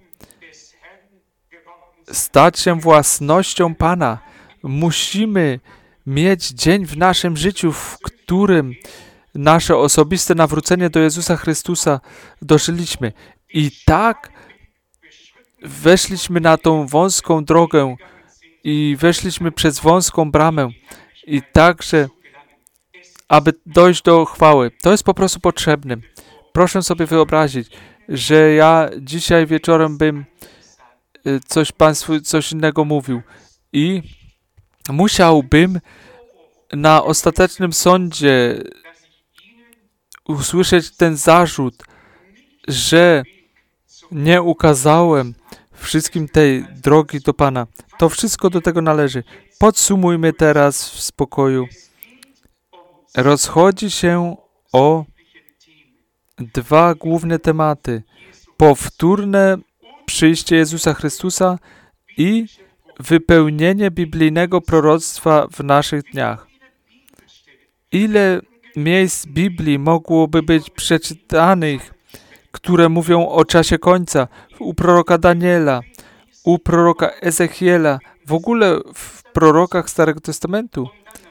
stać się własnością Pana. Musimy mieć dzień w naszym życiu, w którym nasze osobiste nawrócenie do Jezusa Chrystusa dożyliśmy. I tak weszliśmy na tą wąską drogę i weszliśmy przez wąską bramę. I także, aby dojść do chwały. To jest po prostu potrzebne. Proszę sobie wyobrazić, że ja dzisiaj wieczorem bym coś Państwu, coś innego mówił i musiałbym na ostatecznym sądzie usłyszeć ten zarzut, że nie ukazałem wszystkim tej drogi do Pana. To wszystko do tego należy. Podsumujmy teraz w spokoju. Rozchodzi się o dwa główne tematy. Powtórne przyjście Jezusa Chrystusa i wypełnienie biblijnego proroctwa w naszych dniach. Ile miejsc Biblii mogłoby być przeczytanych, które mówią o czasie końca? U proroka Daniela, u proroka Ezechiela, w ogóle w prorokach Starego Testamentu.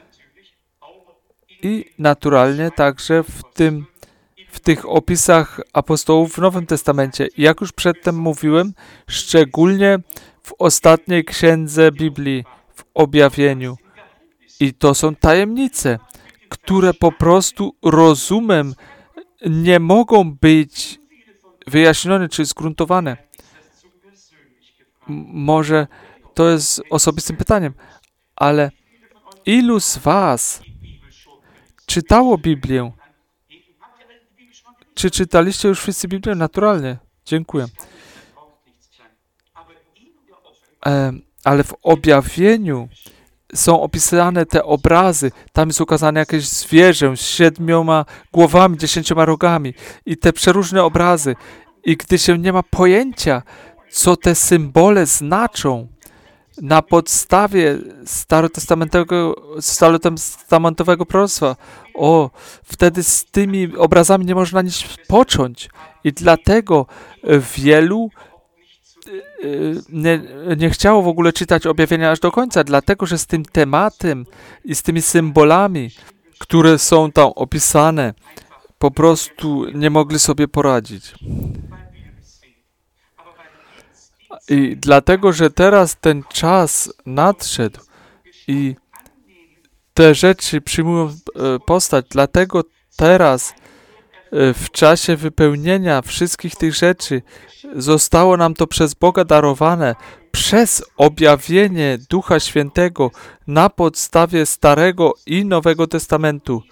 I naturalnie także w tym w tych opisach apostołów w Nowym Testamencie. Jak już przedtem mówiłem, szczególnie w ostatniej księdze Biblii, w Objawieniu. I to są tajemnice, które po prostu rozumem nie mogą być wyjaśnione czy zgruntowane. M- może to jest osobistym pytaniem, ale ilu z was czytało Biblię? Czy czytaliście już wszyscy Biblię? Naturalnie. Dziękuję. E, ale w objawieniu są opisane te obrazy. Tam jest ukazane jakieś zwierzę z siedmioma głowami, dziesięcioma rogami i te przeróżne obrazy. I gdy się nie ma pojęcia, co te symbole znaczą, na podstawie starotestamentowego, starotestamentowego proroctwa, o, wtedy z tymi obrazami nie można nic począć. I dlatego wielu nie, nie chciało w ogóle czytać objawienia aż do końca, dlatego że z tym tematem i z tymi symbolami, które są tam opisane, po prostu nie mogli sobie poradzić. I dlatego, że teraz ten czas nadszedł i te rzeczy przyjmują postać, dlatego teraz w czasie wypełnienia wszystkich tych rzeczy zostało nam to przez Boga darowane przez objawienie Ducha Świętego na podstawie Starego i Nowego Testamentu,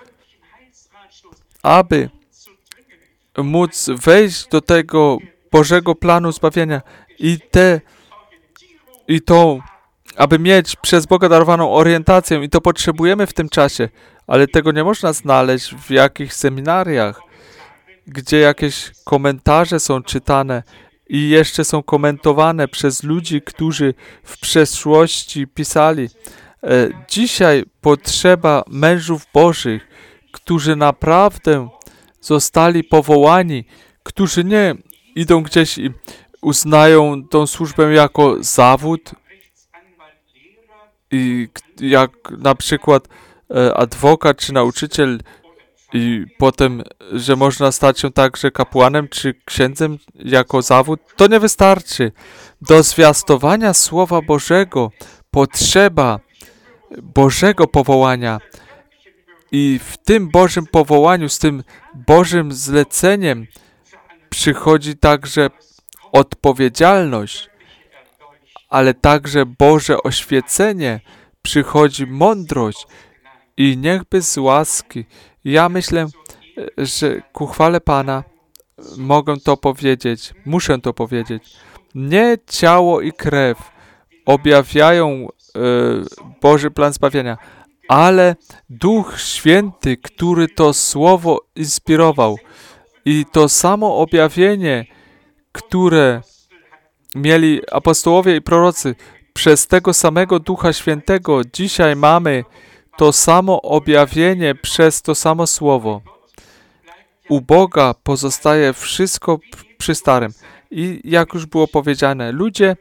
aby móc wejść do tego Bożego planu zbawienia i te i to, aby mieć przez Boga darowaną orientację i to potrzebujemy w tym czasie, ale tego nie można znaleźć w jakichś seminariach, gdzie jakieś komentarze są czytane i jeszcze są komentowane przez ludzi, którzy w przeszłości pisali. E, dzisiaj potrzeba mężów Bożych, którzy naprawdę zostali powołani, którzy nie idą gdzieś i uznają tą służbę jako zawód i jak na przykład adwokat czy nauczyciel i potem, że można stać się także kapłanem czy księdzem jako zawód, to nie wystarczy. Do zwiastowania Słowa Bożego potrzeba Bożego powołania. I w tym Bożym powołaniu, z tym Bożym zleceniem przychodzi także odpowiedzialność, ale także Boże oświecenie, przychodzi mądrość i niechby z łaski. Ja myślę, że ku chwale Pana mogę to powiedzieć, muszę to powiedzieć. Nie ciało i krew objawiają e, Boży plan zbawienia, ale Duch Święty, który to Słowo inspirował i to samo objawienie, które mieli apostołowie i prorocy, przez tego samego Ducha Świętego dzisiaj mamy to samo objawienie przez to samo Słowo. U Boga pozostaje wszystko przy starym. I jak już było powiedziane, ludzie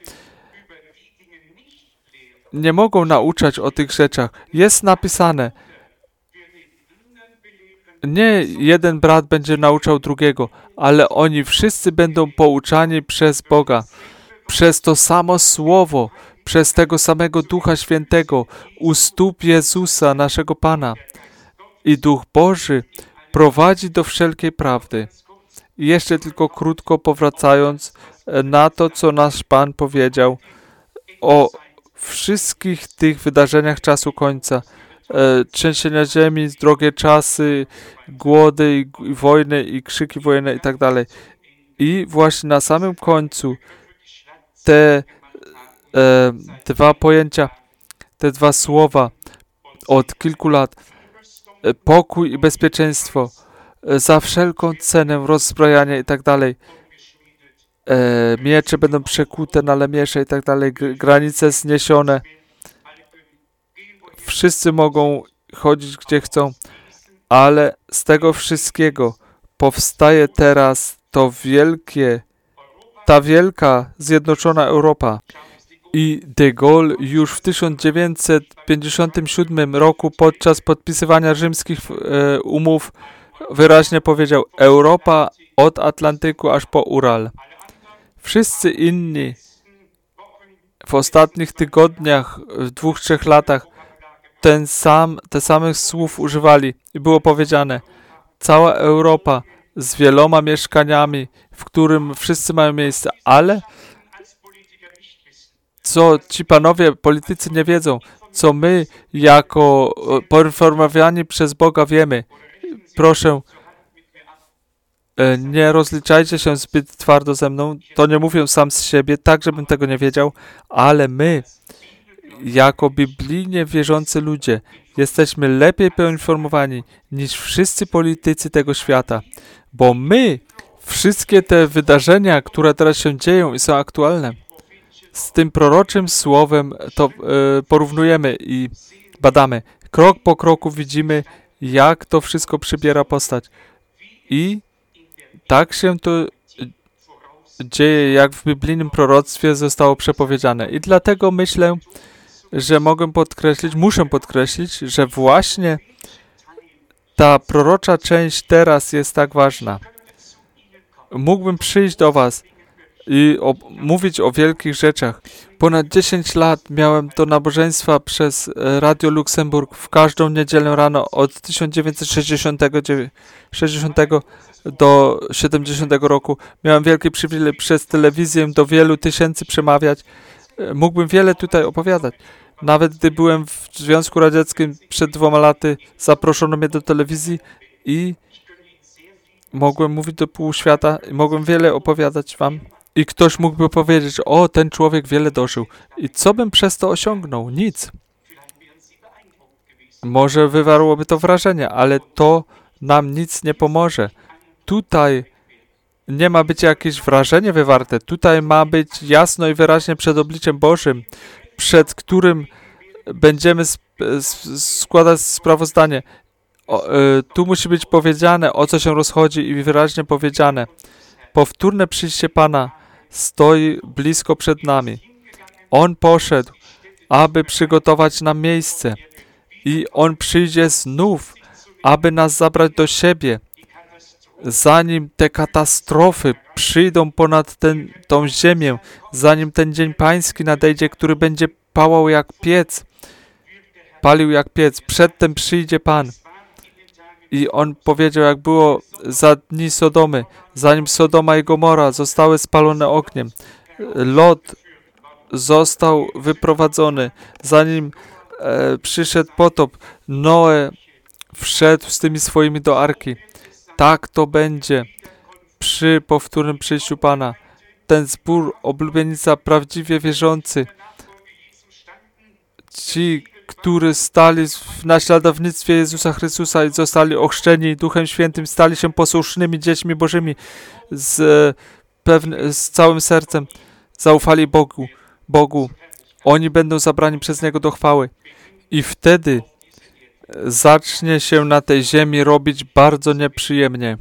nie mogą nauczać o tych rzeczach. Jest napisane, nie jeden brat będzie nauczał drugiego, ale oni wszyscy będą pouczani przez Boga, przez to samo Słowo, przez tego samego Ducha Świętego, u stóp Jezusa, naszego Pana. I Duch Boży prowadzi do wszelkiej prawdy. I jeszcze tylko krótko powracając na to, co nasz Pan powiedział o wszystkich tych wydarzeniach czasu końca. E, trzęsienia ziemi, drogie czasy, głody i, i wojny i krzyki wojenne i tak dalej. I właśnie na samym końcu te e, dwa pojęcia, te dwa słowa od kilku lat, e, pokój i bezpieczeństwo, e, za wszelką cenę rozbrojania i tak dalej. E, miecze będą przekute na lemiesze i tak dalej, granice zniesione. Wszyscy mogą chodzić gdzie chcą, ale z tego wszystkiego powstaje teraz to wielkie, ta wielka zjednoczona Europa. I de Gaulle już w tysiąc dziewięćset pięćdziesiątym siódmym roku podczas podpisywania rzymskich e, umów wyraźnie powiedział: Europa od Atlantyku aż po Ural. Wszyscy inni w ostatnich tygodniach, w dwóch, trzech latach ten sam, te samych słów używali i było powiedziane: cała Europa z wieloma mieszkaniami, w którym wszyscy mają miejsce, ale co ci panowie politycy nie wiedzą, co my jako poinformowani przez Boga wiemy. Proszę, nie rozliczajcie się zbyt twardo ze mną, to nie mówię sam z siebie, tak żebym tego nie wiedział, ale my jako biblijnie wierzący ludzie jesteśmy lepiej poinformowani niż wszyscy politycy tego świata, bo my wszystkie te wydarzenia, które teraz się dzieją i są aktualne, z tym proroczym słowem to e, porównujemy i badamy. Krok po kroku widzimy, jak to wszystko przybiera postać. I tak się to dzieje, jak w biblijnym proroctwie zostało przepowiedziane. I dlatego myślę, że mogę podkreślić, muszę podkreślić, że właśnie ta prorocza część teraz jest tak ważna. Mógłbym przyjść do was i o, mówić o wielkich rzeczach. Ponad dziesięć lat miałem do nabożeństwa przez Radio Luksemburg w każdą niedzielę rano od tysiąc dziewięćset sześćdziesiątego do siedemdziesiątego roku. Miałem wielki przywilej przez telewizję do wielu tysięcy przemawiać. Mógłbym wiele tutaj opowiadać. Nawet gdy byłem w Związku Radzieckim przed dwoma laty, zaproszono mnie do telewizji i mogłem mówić do pół świata i mogłem wiele opowiadać wam. I ktoś mógłby powiedzieć: o, ten człowiek wiele dożył. I co bym przez to osiągnął? Nic. Może wywarłoby to wrażenie, ale to nam nic nie pomoże. Tutaj nie ma być jakieś wrażenie wywarte. Tutaj ma być jasno i wyraźnie przed obliczem Bożym, przed którym będziemy sp składać sprawozdanie. O, y, tu musi być powiedziane, o co się rozchodzi i wyraźnie powiedziane. Powtórne przyjście Pana stoi blisko przed nami. On poszedł, aby przygotować nam miejsce. i On przyjdzie znów, aby nas zabrać do siebie, zanim te katastrofy przyjdą ponad ten, tą ziemię, zanim ten dzień pański nadejdzie, który będzie pałał jak piec, palił jak piec. Przedtem przyjdzie Pan. I On powiedział, jak było za dni Sodomy, zanim Sodoma i Gomora zostały spalone ogniem. Lot został wyprowadzony, zanim e, przyszedł potop. Noe wszedł z tymi swoimi do arki. Tak to będzie przy powtórnym przyjściu Pana. Ten zbór oblubienica prawdziwie wierzący, ci, którzy stali w naśladownictwie Jezusa Chrystusa i zostali ochrzczeni Duchem Świętym, stali się posłusznymi dziećmi Bożymi z, pewne, z całym sercem, zaufali Bogu, Bogu. Oni będą zabrani przez Niego do chwały. I wtedy zacznie się na tej ziemi robić bardzo nieprzyjemnie.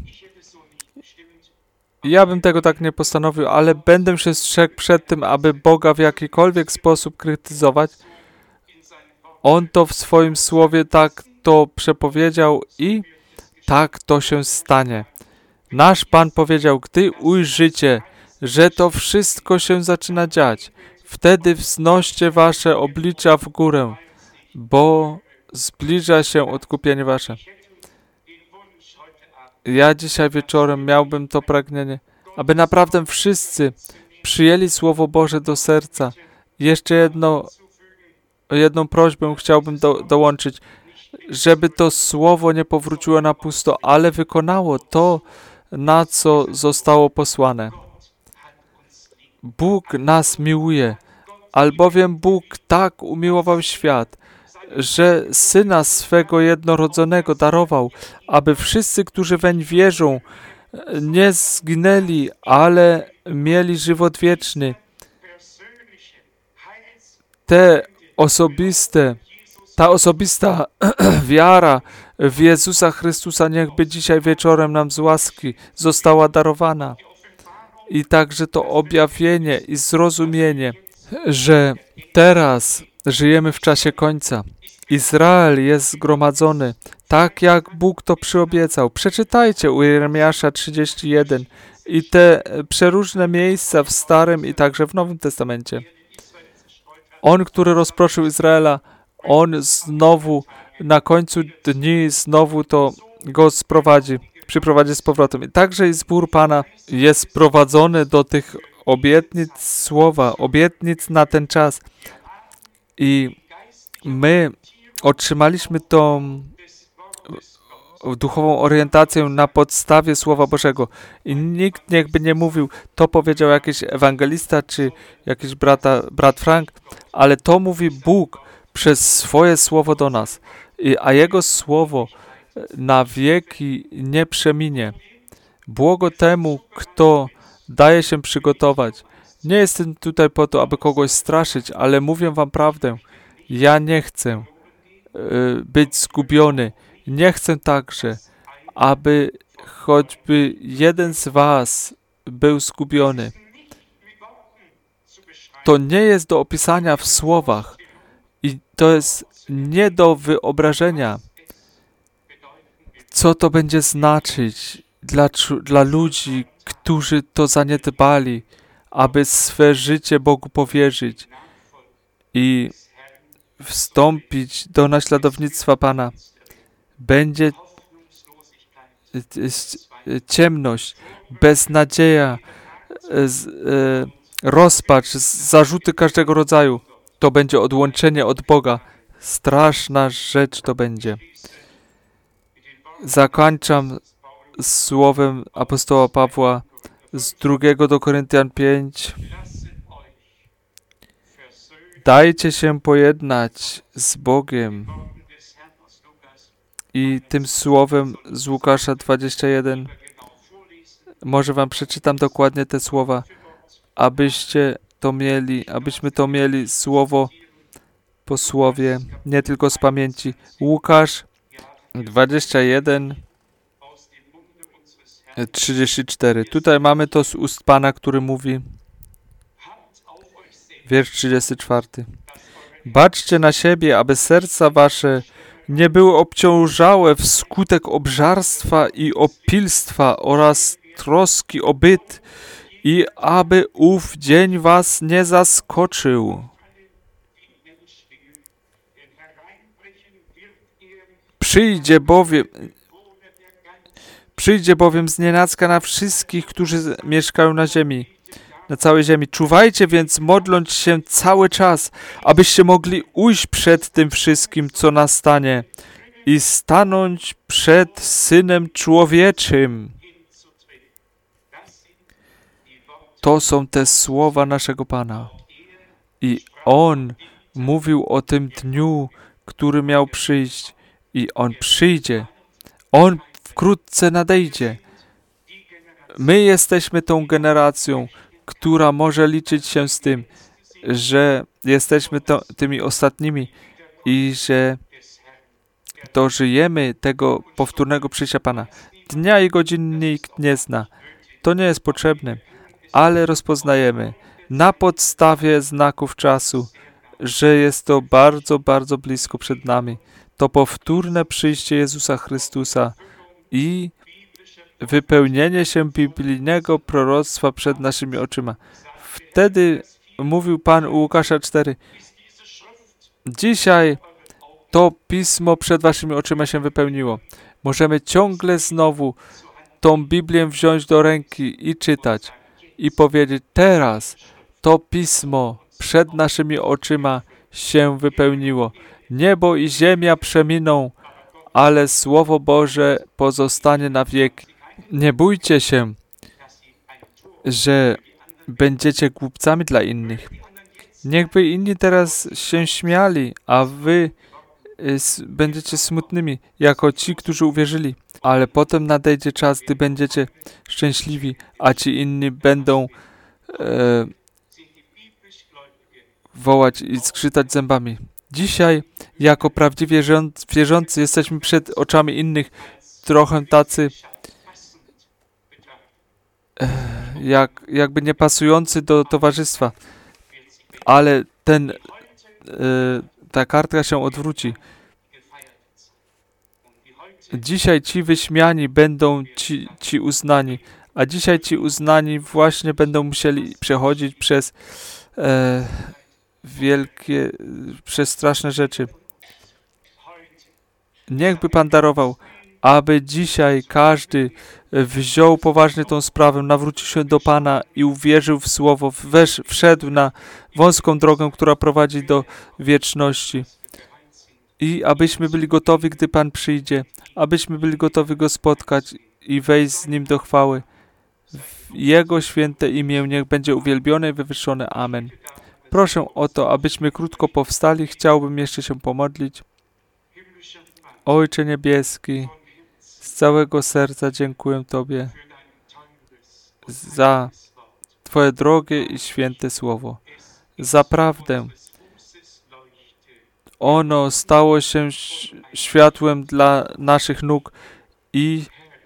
Ja bym tego tak nie postanowił, ale będę się strzegł przed tym, aby Boga w jakikolwiek sposób krytyzować. On to w swoim słowie tak to przepowiedział i tak to się stanie. Nasz Pan powiedział, gdy ujrzycie, że to wszystko się zaczyna dziać, wtedy wznoście wasze oblicza w górę, bo zbliża się odkupienie wasze. Ja dzisiaj wieczorem miałbym to pragnienie, aby naprawdę wszyscy przyjęli Słowo Boże do serca. Jeszcze jedno, jedną prośbę chciałbym do, dołączyć, żeby to Słowo nie powróciło na pusto, ale wykonało to, na co zostało posłane. Bóg nas miłuje, albowiem Bóg tak umiłował świat, że Syna swego jednorodzonego darował, aby wszyscy, którzy weń wierzą, nie zginęli, ale mieli żywot wieczny. Te osobiste, ta osobista wiara w Jezusa Chrystusa niechby dzisiaj wieczorem nam z łaski została darowana. I także to objawienie i zrozumienie, że teraz żyjemy w czasie końca. Izrael jest zgromadzony, tak jak Bóg to przyobiecał. Przeczytajcie u Jeremiasza trzydzieści jeden i te przeróżne miejsca w Starym i także w Nowym Testamencie. On, który rozproszył Izraela, On znowu na końcu dni znowu to go sprowadzi, przyprowadzi z powrotem. I także i zbór Pana jest sprowadzony do tych obietnic słowa, obietnic na ten czas. I my otrzymaliśmy tą duchową orientację na podstawie Słowa Bożego. I nikt niechby nie mówił, to powiedział jakiś ewangelista, czy jakiś brata, brat Frank, ale to mówi Bóg przez swoje Słowo do nas. I, a Jego Słowo na wieki nie przeminie. Błogo temu, kto daje się przygotować. Nie jestem tutaj po to, aby kogoś straszyć, ale mówię wam prawdę. Ja nie chcę y, być zgubiony. Nie chcę także, aby choćby jeden z was był zgubiony. To nie jest do opisania w słowach i to jest nie do wyobrażenia, co to będzie znaczyć dla, dla ludzi, którzy to zaniedbali, aby swe życie Bogu powierzyć i wstąpić do naśladownictwa Pana. Będzie ciemność, beznadzieja, rozpacz, zarzuty każdego rodzaju. To będzie odłączenie od Boga. Straszna rzecz to będzie. Zakończam słowem apostoła Pawła z drugiego do Koryntian pięć. Dajcie się pojednać z Bogiem. I tym słowem z Łukasza dwadzieścia jeden, może wam przeczytam dokładnie te słowa, abyście to mieli, abyśmy to mieli słowo po słowie, nie tylko z pamięci. Łukasz dwadzieścia jeden, trzydzieści cztery. Tutaj mamy to z ust Pana, który mówi, wiersz trzydziesty czwarty. Baczcie na siebie, aby serca wasze nie były obciążałe wskutek obżarstwa i opilstwa oraz troski o byt, i aby ów dzień was nie zaskoczył. Przyjdzie bowiem, przyjdzie bowiem znienacka na wszystkich, którzy mieszkają na ziemi, na całej ziemi. Czuwajcie więc, modląc się cały czas, abyście mogli ujść przed tym wszystkim, co nastanie, i stanąć przed Synem Człowieczym. To są te słowa naszego Pana. I On mówił o tym dniu, który miał przyjść. I On przyjdzie. On wkrótce nadejdzie. My jesteśmy tą generacją, która może liczyć się z tym, że jesteśmy to, tymi ostatnimi i że dożyjemy tego powtórnego przyjścia Pana. Dnia i godziny nikt nie zna. To nie jest potrzebne, ale rozpoznajemy na podstawie znaków czasu, że jest to bardzo, bardzo blisko przed nami. To powtórne przyjście Jezusa Chrystusa i wypełnienie się biblijnego proroctwa przed naszymi oczyma. Wtedy mówił Pan u Łukasza cztery. Dzisiaj to pismo przed waszymi oczyma się wypełniło. Możemy ciągle znowu tą Biblię wziąć do ręki i czytać i powiedzieć, teraz to pismo przed naszymi oczyma się wypełniło. Niebo i ziemia przeminą, ale Słowo Boże pozostanie na wieki. Nie bójcie się, że będziecie głupcami dla innych. Niechby inni teraz się śmiali, a wy będziecie smutnymi, jako ci, którzy uwierzyli. Ale potem nadejdzie czas, gdy będziecie szczęśliwi, a ci inni będą e, wołać i skrzytać zębami. Dzisiaj, jako prawdziwie wierzący, jesteśmy przed oczami innych trochę tacy e, jak, jakby niepasujący do towarzystwa. Ale ten, e, ta kartka się odwróci. Dzisiaj ci wyśmiani będą ci, ci uznani, a dzisiaj ci uznani właśnie będą musieli przechodzić przez e, wielkie, przez straszne rzeczy. Niechby Pan darował, aby dzisiaj każdy wziął poważnie tą sprawę, nawrócił się do Pana i uwierzył w Słowo, wesz, wszedł na wąską drogę, która prowadzi do wieczności. I abyśmy byli gotowi, gdy Pan przyjdzie, abyśmy byli gotowi Go spotkać i wejść z Nim do chwały. Jego święte imię niech będzie uwielbione i wywyższone. Amen. Proszę o to, abyśmy krótko powstali. Chciałbym jeszcze się pomodlić. Ojcze Niebieski, z całego serca dziękuję Tobie za Twoje drogie i święte Słowo. Zaprawdę ono stało się światłem dla naszych nóg i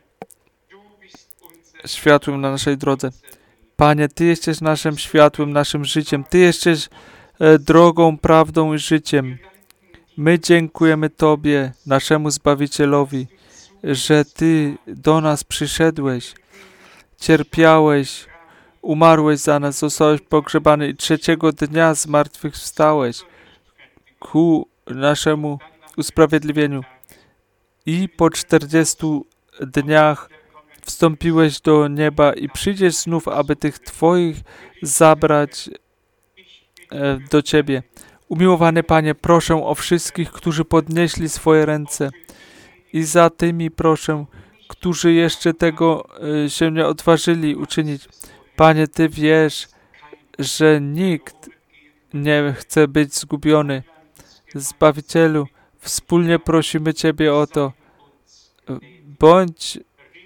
światłem na naszej drodze. Panie, Ty jesteś naszym światłem, naszym życiem. Ty jesteś e, drogą, prawdą i życiem. My dziękujemy Tobie, naszemu Zbawicielowi, że Ty do nas przyszedłeś, cierpiałeś, umarłeś za nas, zostałeś pogrzebany i trzeciego dnia zmartwychwstałeś ku naszemu usprawiedliwieniu. I po czterdziestu dniach wstąpiłeś do nieba i przyjdziesz znów, aby tych Twoich zabrać e, do Ciebie. Umiłowany Panie, proszę o wszystkich, którzy podnieśli swoje ręce i za tymi proszę, którzy jeszcze tego e, się nie odważyli uczynić. Panie, Ty wiesz, że nikt nie chce być zgubiony. Zbawicielu, wspólnie prosimy Ciebie o to. Bądź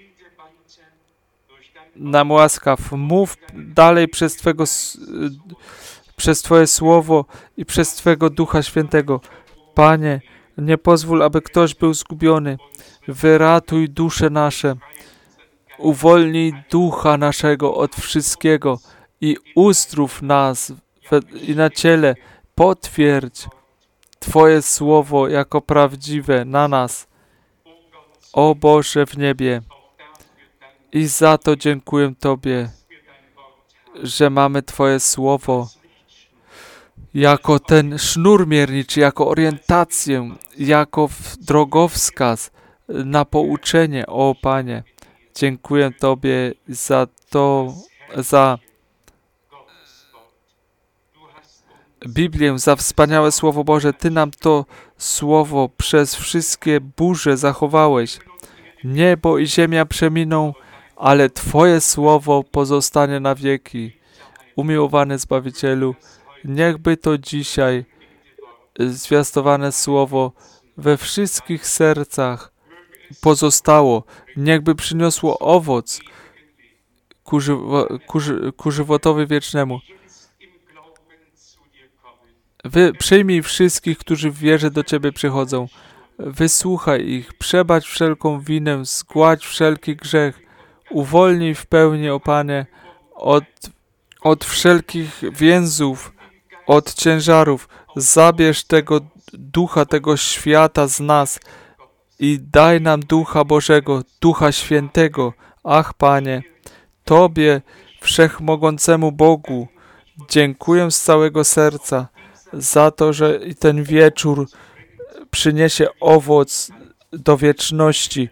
nam łaskaw. Mów dalej przez Twego, przez Twoje Słowo i przez Twego Ducha Świętego. Panie, nie pozwól, aby ktoś był zgubiony. Wyratuj dusze nasze. Uwolnij ducha naszego od wszystkiego i uzdrów nas i na ciele. Potwierdź Twoje słowo jako prawdziwe na nas, o Boże w niebie. I za to dziękuję Tobie, że mamy Twoje słowo jako ten sznur mierniczy, jako orientację, jako drogowskaz na pouczenie, o Panie. Dziękuję Tobie za to, za Biblię, za wspaniałe Słowo Boże. Ty nam to Słowo przez wszystkie burze zachowałeś. Niebo i ziemia przeminą, ale Twoje Słowo pozostanie na wieki. Umiłowany Zbawicielu, niechby to dzisiaj zwiastowane Słowo we wszystkich sercach pozostało. Niechby przyniosło owoc ku, żywo, ku, ku żywotowi wiecznemu. Wy, przyjmij wszystkich, którzy w wierze do Ciebie przychodzą. Wysłuchaj ich, przebacz wszelką winę, zgładź wszelki grzech. Uwolnij w pełni, o Panie, od, od wszelkich więzów, od ciężarów. Zabierz tego ducha, tego świata z nas i daj nam Ducha Bożego, Ducha Świętego. Ach, Panie, Tobie, Wszechmogącemu Bogu, dziękuję z całego serca za to, że ten wieczór przyniesie owoc do wieczności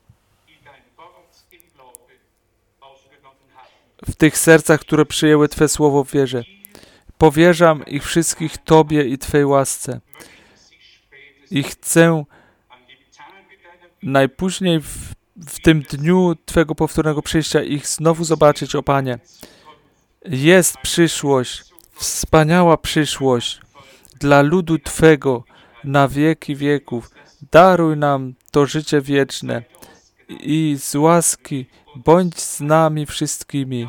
w tych sercach, które przyjęły Twe słowo w wierze. Powierzam ich wszystkich Tobie i Twej łasce. I chcę najpóźniej w, w tym dniu Twego powtórnego przyjścia ich znowu zobaczyć, o Panie. Jest przyszłość, wspaniała przyszłość dla ludu Twego na wieki wieków. Daruj nam to życie wieczne i z łaski bądź z nami wszystkimi.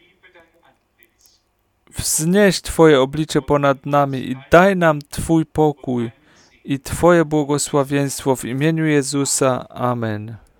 Wznieś Twoje oblicze ponad nami i daj nam Twój pokój i Twoje błogosławieństwo w imieniu Jezusa. Amen.